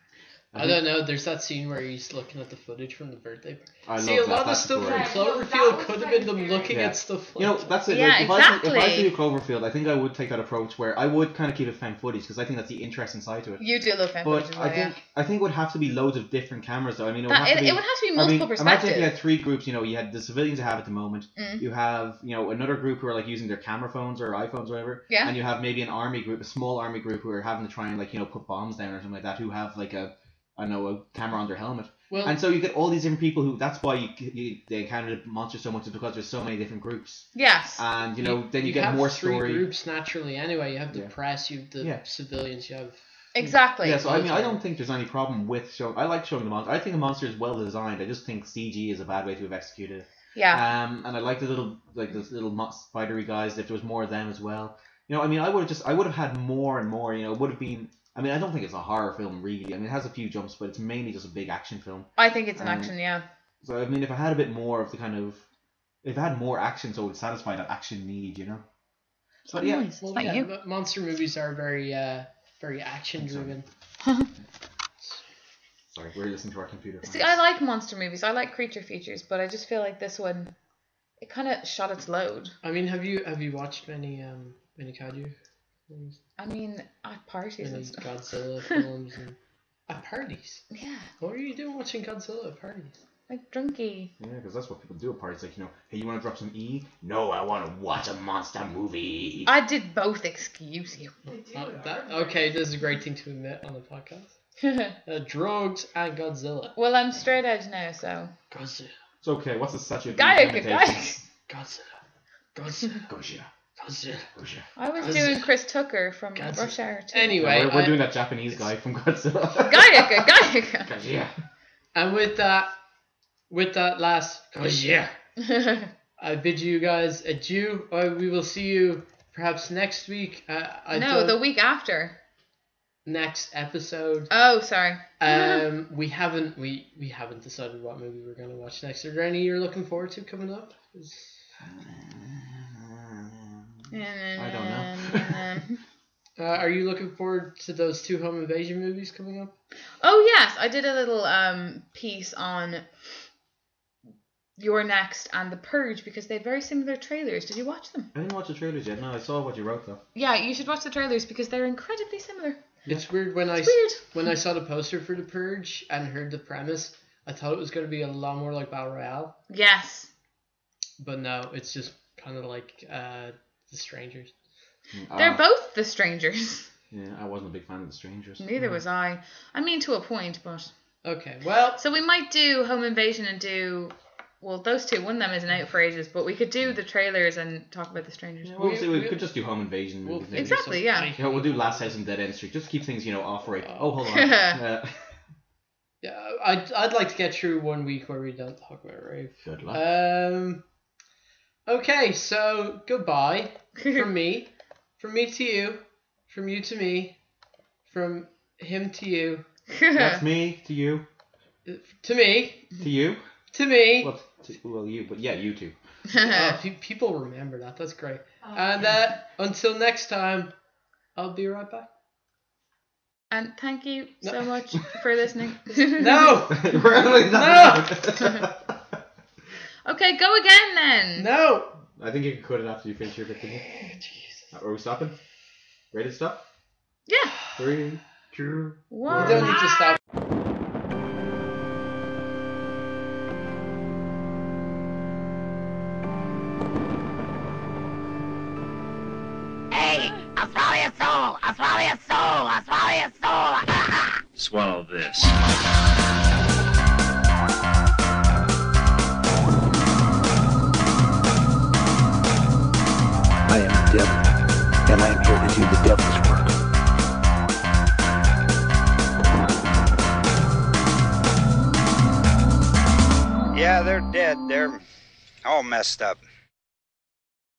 I don't know. There's that scene where he's looking at the footage from the birthday party. I See, a love that. lot of That's stuff from great. Yeah, no, that Cloverfield was could have very been them scary. looking Yeah. at stuff. You know, Like that's it. Yeah, like, if, I, if I exactly. do Cloverfield, I think I would take that approach where I would kind of keep it found footage because I think that's the interesting side to it. You do love found But footage as I well, think I think it would have to be loads of different cameras though. I mean, it would That, have it, to be. it would have to be I multiple mean, imagine if you perspectives. had three groups. You know, you had the civilians you have at the moment. Mm. You have, you know, another group who are like using their camera phones or iPhones or whatever. Yeah. And you have maybe an army group, a small army group who are having to try and like you know put bombs down or something like that. Who have like a, I don't know, a camera on their helmet. well, And so you get all these different people who. That's why you, you they encounter the monsters so much is because there's so many different groups. Yes. And you know, then you, you get have more three story. groups naturally. Anyway, you have the Yeah. press, you have the Yeah. civilians, you have. Exactly. Yeah, so I mean, I don't think there's any problem with showing. I like showing the monster. I think the monster is well designed. I just think C G is a bad way to have executed it. Yeah. Um, and I like the little, like the little mo- spidery guys. If there was more of them as well, you know, I mean, I would have just, I would have had more and more. You know, it would have been. I mean, I don't think it's a horror film really. I mean, it has a few jumps, but it's mainly just a big action film. I think it's an um, action, yeah. So I mean, if I had a bit more of the kind of, if I had more action, so it would satisfy that action need, you know. But yeah, Nice. Well, It's not yeah, you. mo- monster movies are very, uh, very action driven. sorry, we're listening to our computer. See, I like monster movies. I like creature features, but I just feel like this one, it kind of shot its load. I mean, have you have you watched many um many kaiju films, I mean, at parties many and stuff. Godzilla films, and at parties? Yeah, What were you doing watching Godzilla at parties? like drunky. Yeah, because that's what people do at parties. Like, you know, hey, you want to drop some E? No, I want to watch a monster movie. I did both, excuse you. They do Uh, it that, hard. okay, this is a great thing to admit on the podcast. Uh, drugs and Godzilla. Well, I'm straight edge now, so. Godzilla. It's okay. What's the statute of Gaia, limitations? Godzilla. Godzilla. Gotcha. Godzilla. Gotcha. I was Godzilla. doing Chris Tucker from Godzilla. Rush Hour two. Anyway, we're, we're I- doing that Japanese guy from Godzilla. Gaia, Gaia. Gotcha. and with that, with that last Godzilla, I bid you guys adieu. Uh, we will see you perhaps next week. Uh, I No, don't- the week after. next episode. Oh, sorry. Um, we haven't we we haven't decided what movie we're gonna watch next. Are there any you're looking forward to coming up? Is- I don't know. Uh, are you looking forward to those two home invasion movies coming up? Oh yes, I did a little um piece on Your Next and The Purge because they have very similar trailers. Did you watch them? I didn't watch the trailers yet. No, I saw what you wrote though. Yeah, you should watch the trailers because they're incredibly similar. It's weird when I It's weird. when I saw the poster for The Purge and heard the premise, I thought it was going to be a lot more like Battle Royale, Yes. but no, it's just kind of like uh, The Strangers. They're Uh, both The Strangers. Yeah, I wasn't a big fan of the Strangers. Neither was I. I mean, to a point, but... Okay, well, So we might do Home Invasion and do... Well, those two, one of them isn't out for ages, but we could do the trailers and talk about The Strangers. Yeah, well, We- see, we, we- could just do Home Invasion we'll movies. figure maybe. Exactly, some- yeah. I- You know, we'll do Last House on Dead End Street just to keep things, you know, off rate. Oh, hold on. uh, Yeah, I'd, I'd like to get through one week where we don't talk about rave. good luck. Um. Okay, so goodbye from me, from me to you, from you to me, from him to you, That's me to you uh, to me, to you. to me. Well, to, well, you, but yeah, you too. Oh, pe- people remember that. That's great. Oh. And uh, until next time, I'll be right back. And thank you so No. much for listening. No, We're really not- Okay, go again then. no. I think you can cut it after you finish your bit. Didn't you? Are we stopping? Ready to stop? Yeah. Three, two. You One. don't need to stop. Hey, I'll swallow your soul. I'll swallow your soul. I'll swallow your soul. Swallow this. I am the devil, and I am here to do the devil's work. Yeah, they're dead. They're all messed up.